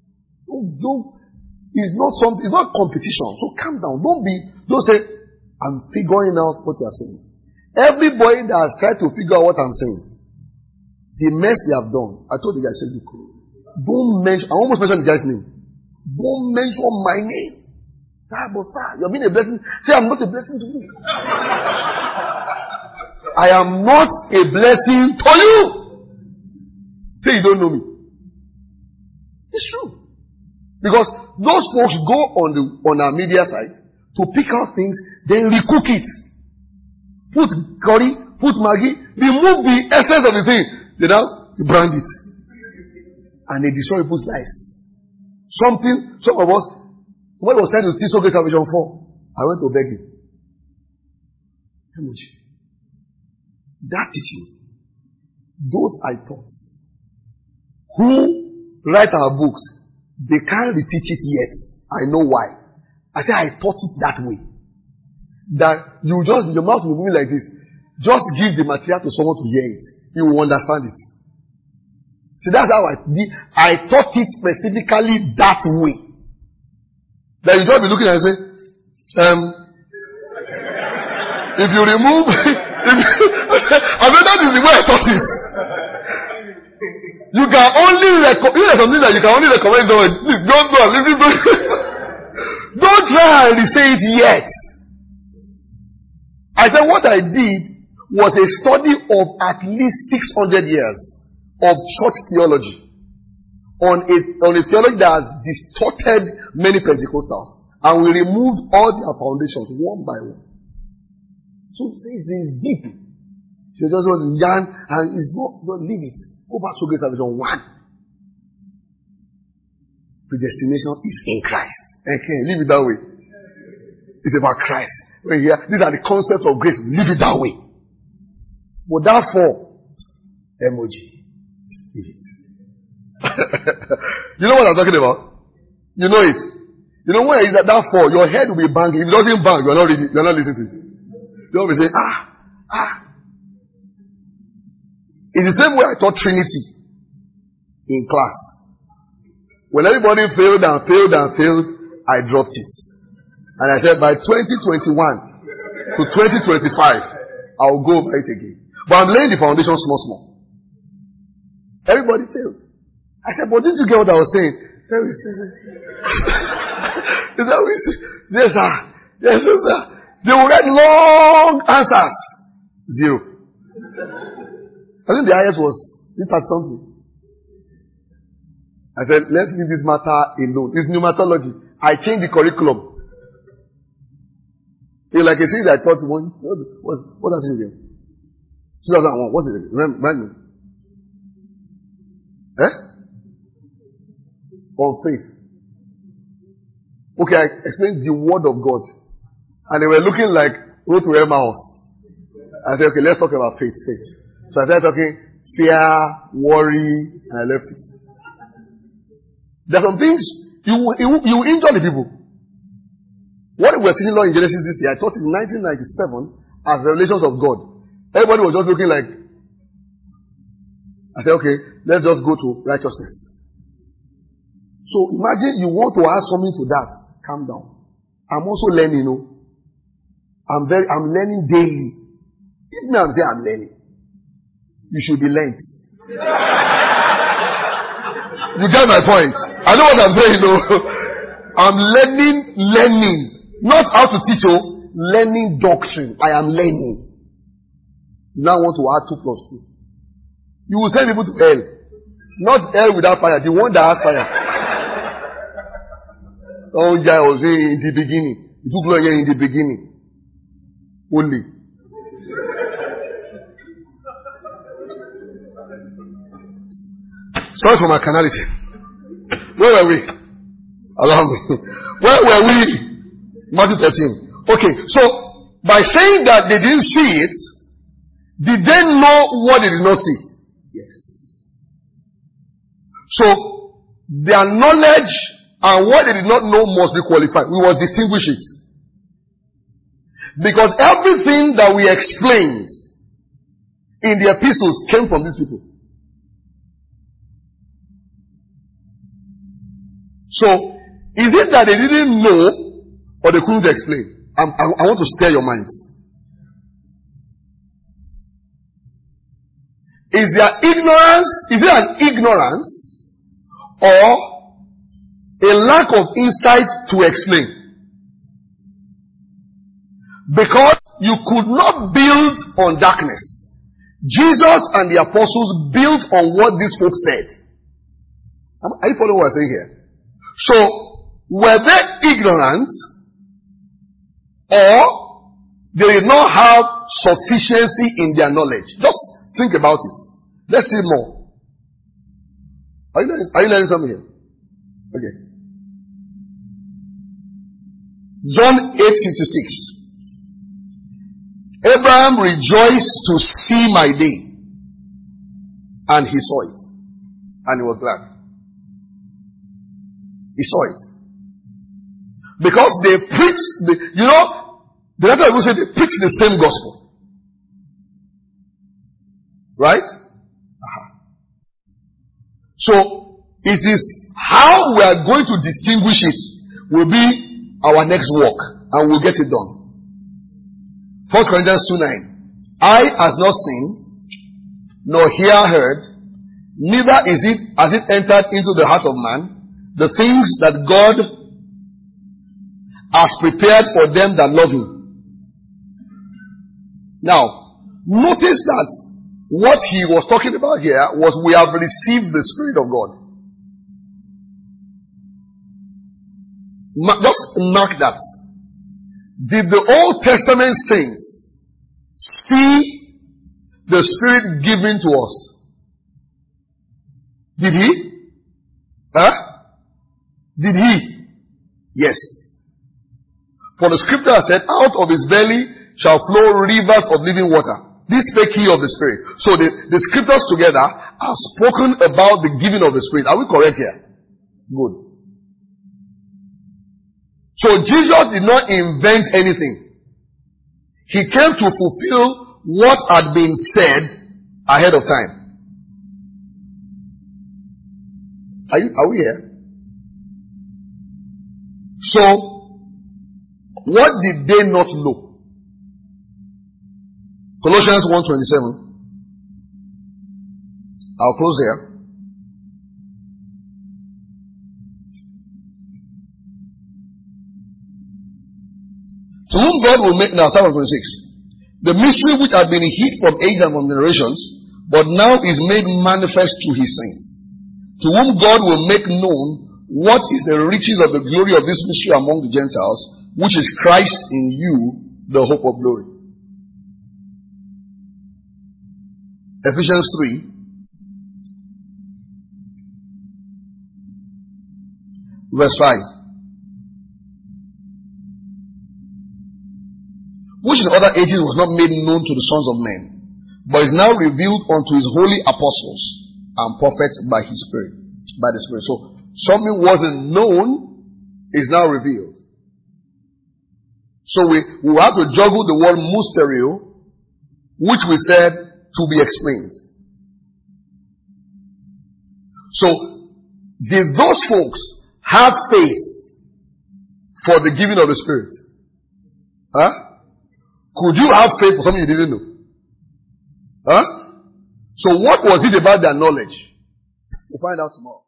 It's not competition. So calm down. Don't say, I'm figuring out what you are saying. Everybody that has tried to figure out what I'm saying, the mess they have done. I told the guy, I said, don't mention, I almost mentioned the guy's name. Don't mention my name. Sir, you're being a blessing. Say, I'm not a blessing to you. I am not a blessing to you. Say, you don't know me. It's true. Because those folks go on our media site to pick out things, then recook it. Put curry, put Maggi, remove the essence of the thing. They now brand it. And they destroy people's lives. Some of us, what was trying to teach Grace Salvation for? I went to beg him. That teaching, those I taught, who write our books, they can't reteach it yet. I know why. I said I taught it that way. That your mouth will be moving like this. Just give the material to someone to hear it. He will understand it. See, that's how I taught it specifically that way. That you don't be looking and say, if you remove, I mean, that is the way I taught it. You can only there's something that you can only recommend someone. Please don't go and listen to it. Don't try and say it yet. I said what I did was a study of at least 600 years of church theology. On a theology that has distorted many Pentecostals. And we removed all their foundations one by one. So it's deep. You just want to yarn and it's not, don't leave it. Go back to Grace Salvation 1. Predestination is in Christ. Okay, leave it that way. It's about Christ. When you hear, these are the concepts of grace. Leave it that way. But therefore, emoji. Leave it. You know what I'm talking about? You know it. You know where is that for? Your head will be banging. If it doesn't bang, you're not listening to it. You'll be saying, It's the same way I taught Trinity in class. When everybody failed, I dropped it. And I said, by 2021 to 2025, I'll go over it again. But I'm laying the foundation small. Everybody failed. I said, but didn't you get what I was saying? Yes, sir. Yes, sir. They will write long answers. 0. I think the highest was, it had something. I said, let's leave this matter alone. It's pneumatology. I changed the curriculum. It's like a series I taught one. What's that series again? 2001. What's it again? Remind me. On faith. Okay, I explained the word of God. And they were looking like Road to Emmaus. I said, okay, let's talk about faith. So I started talking fear, worry, and I left it. There are some things you injure the people. What we were teaching law in Genesis this year, I taught it in 1997 as revelations of God. Everybody was just looking like, I said, okay, let's just go to righteousness. So imagine you want to add something to that. Calm down. I'm also learning, I'm learning daily. If I'm saying I'm learning, you should be learned. You get my point? I know what I'm saying, I'm learning. Not how to teach you, learning doctrine. I am learning. You now want to add 2 plus 2. You will send people to hell. Not hell without fire, the one that has fire. Oh yeah, I was in the beginning. It took long in the beginning. Only. Sorry for my carnality. Where were we? Allow me. Where were we? Matthew 13. Okay, so by saying that they didn't see it, did they know what they did not see? Yes. So their knowledge and what they did not know must be qualified. We must distinguish it. Because everything that we explained in the epistles came from these people. So, is it that they didn't know or they couldn't explain? I want to stir your minds. Is there ignorance? Is it an ignorance or a lack of insight to explain? Because you could not build on darkness. Jesus and the apostles built on what these folks said. Are you following what I'm saying here? So, were they ignorant or they did not have sufficiency in their knowledge? Just think about it. Let's see more. Are you learning something here? Okay. John 8:56. Abraham rejoiced to see my day, and he saw it, and he was glad. He saw it. Because they preached, the letter of say they preached the same gospel. Right? So, it is how we are going to distinguish it will be our next walk, and we'll get it done. 1 Corinthians 2:9. Eye has not seen, nor ear heard, neither has it entered into the heart of man, the things that God has prepared for them that love Him. Now, notice that what he was talking about here was we have received the Spirit of God. Just mark that. Did the Old Testament saints see the Spirit given to us? Did he? Did he? Yes. For the scripture said, out of his belly shall flow rivers of living water. This spake he of the Spirit. So the scriptures together are spoken about the giving of the Spirit. Are we correct here? Good. So Jesus did not invent anything. He came to fulfill what had been said ahead of time. Are we here? So, what did they not know? Colossians 1:27. I'll close here. To whom God will make, now, Psalm 26. The mystery which had been hid from age and from generations, but now is made manifest to his saints. To whom God will make known what is the riches of the glory of this mystery among the Gentiles, which is Christ in you, the hope of glory. Ephesians 3, verse 5. Which in other ages was not made known to the sons of men, but is now revealed unto his holy apostles and prophets by his Spirit, by the Spirit. So, something wasn't known is now revealed. So we have to juggle the word mysterio, which we said to be explained. So, did those folks have faith for the giving of the Spirit? Huh? Could you have faith for something you didn't know? Huh? So what was it about their knowledge? We'll find out tomorrow.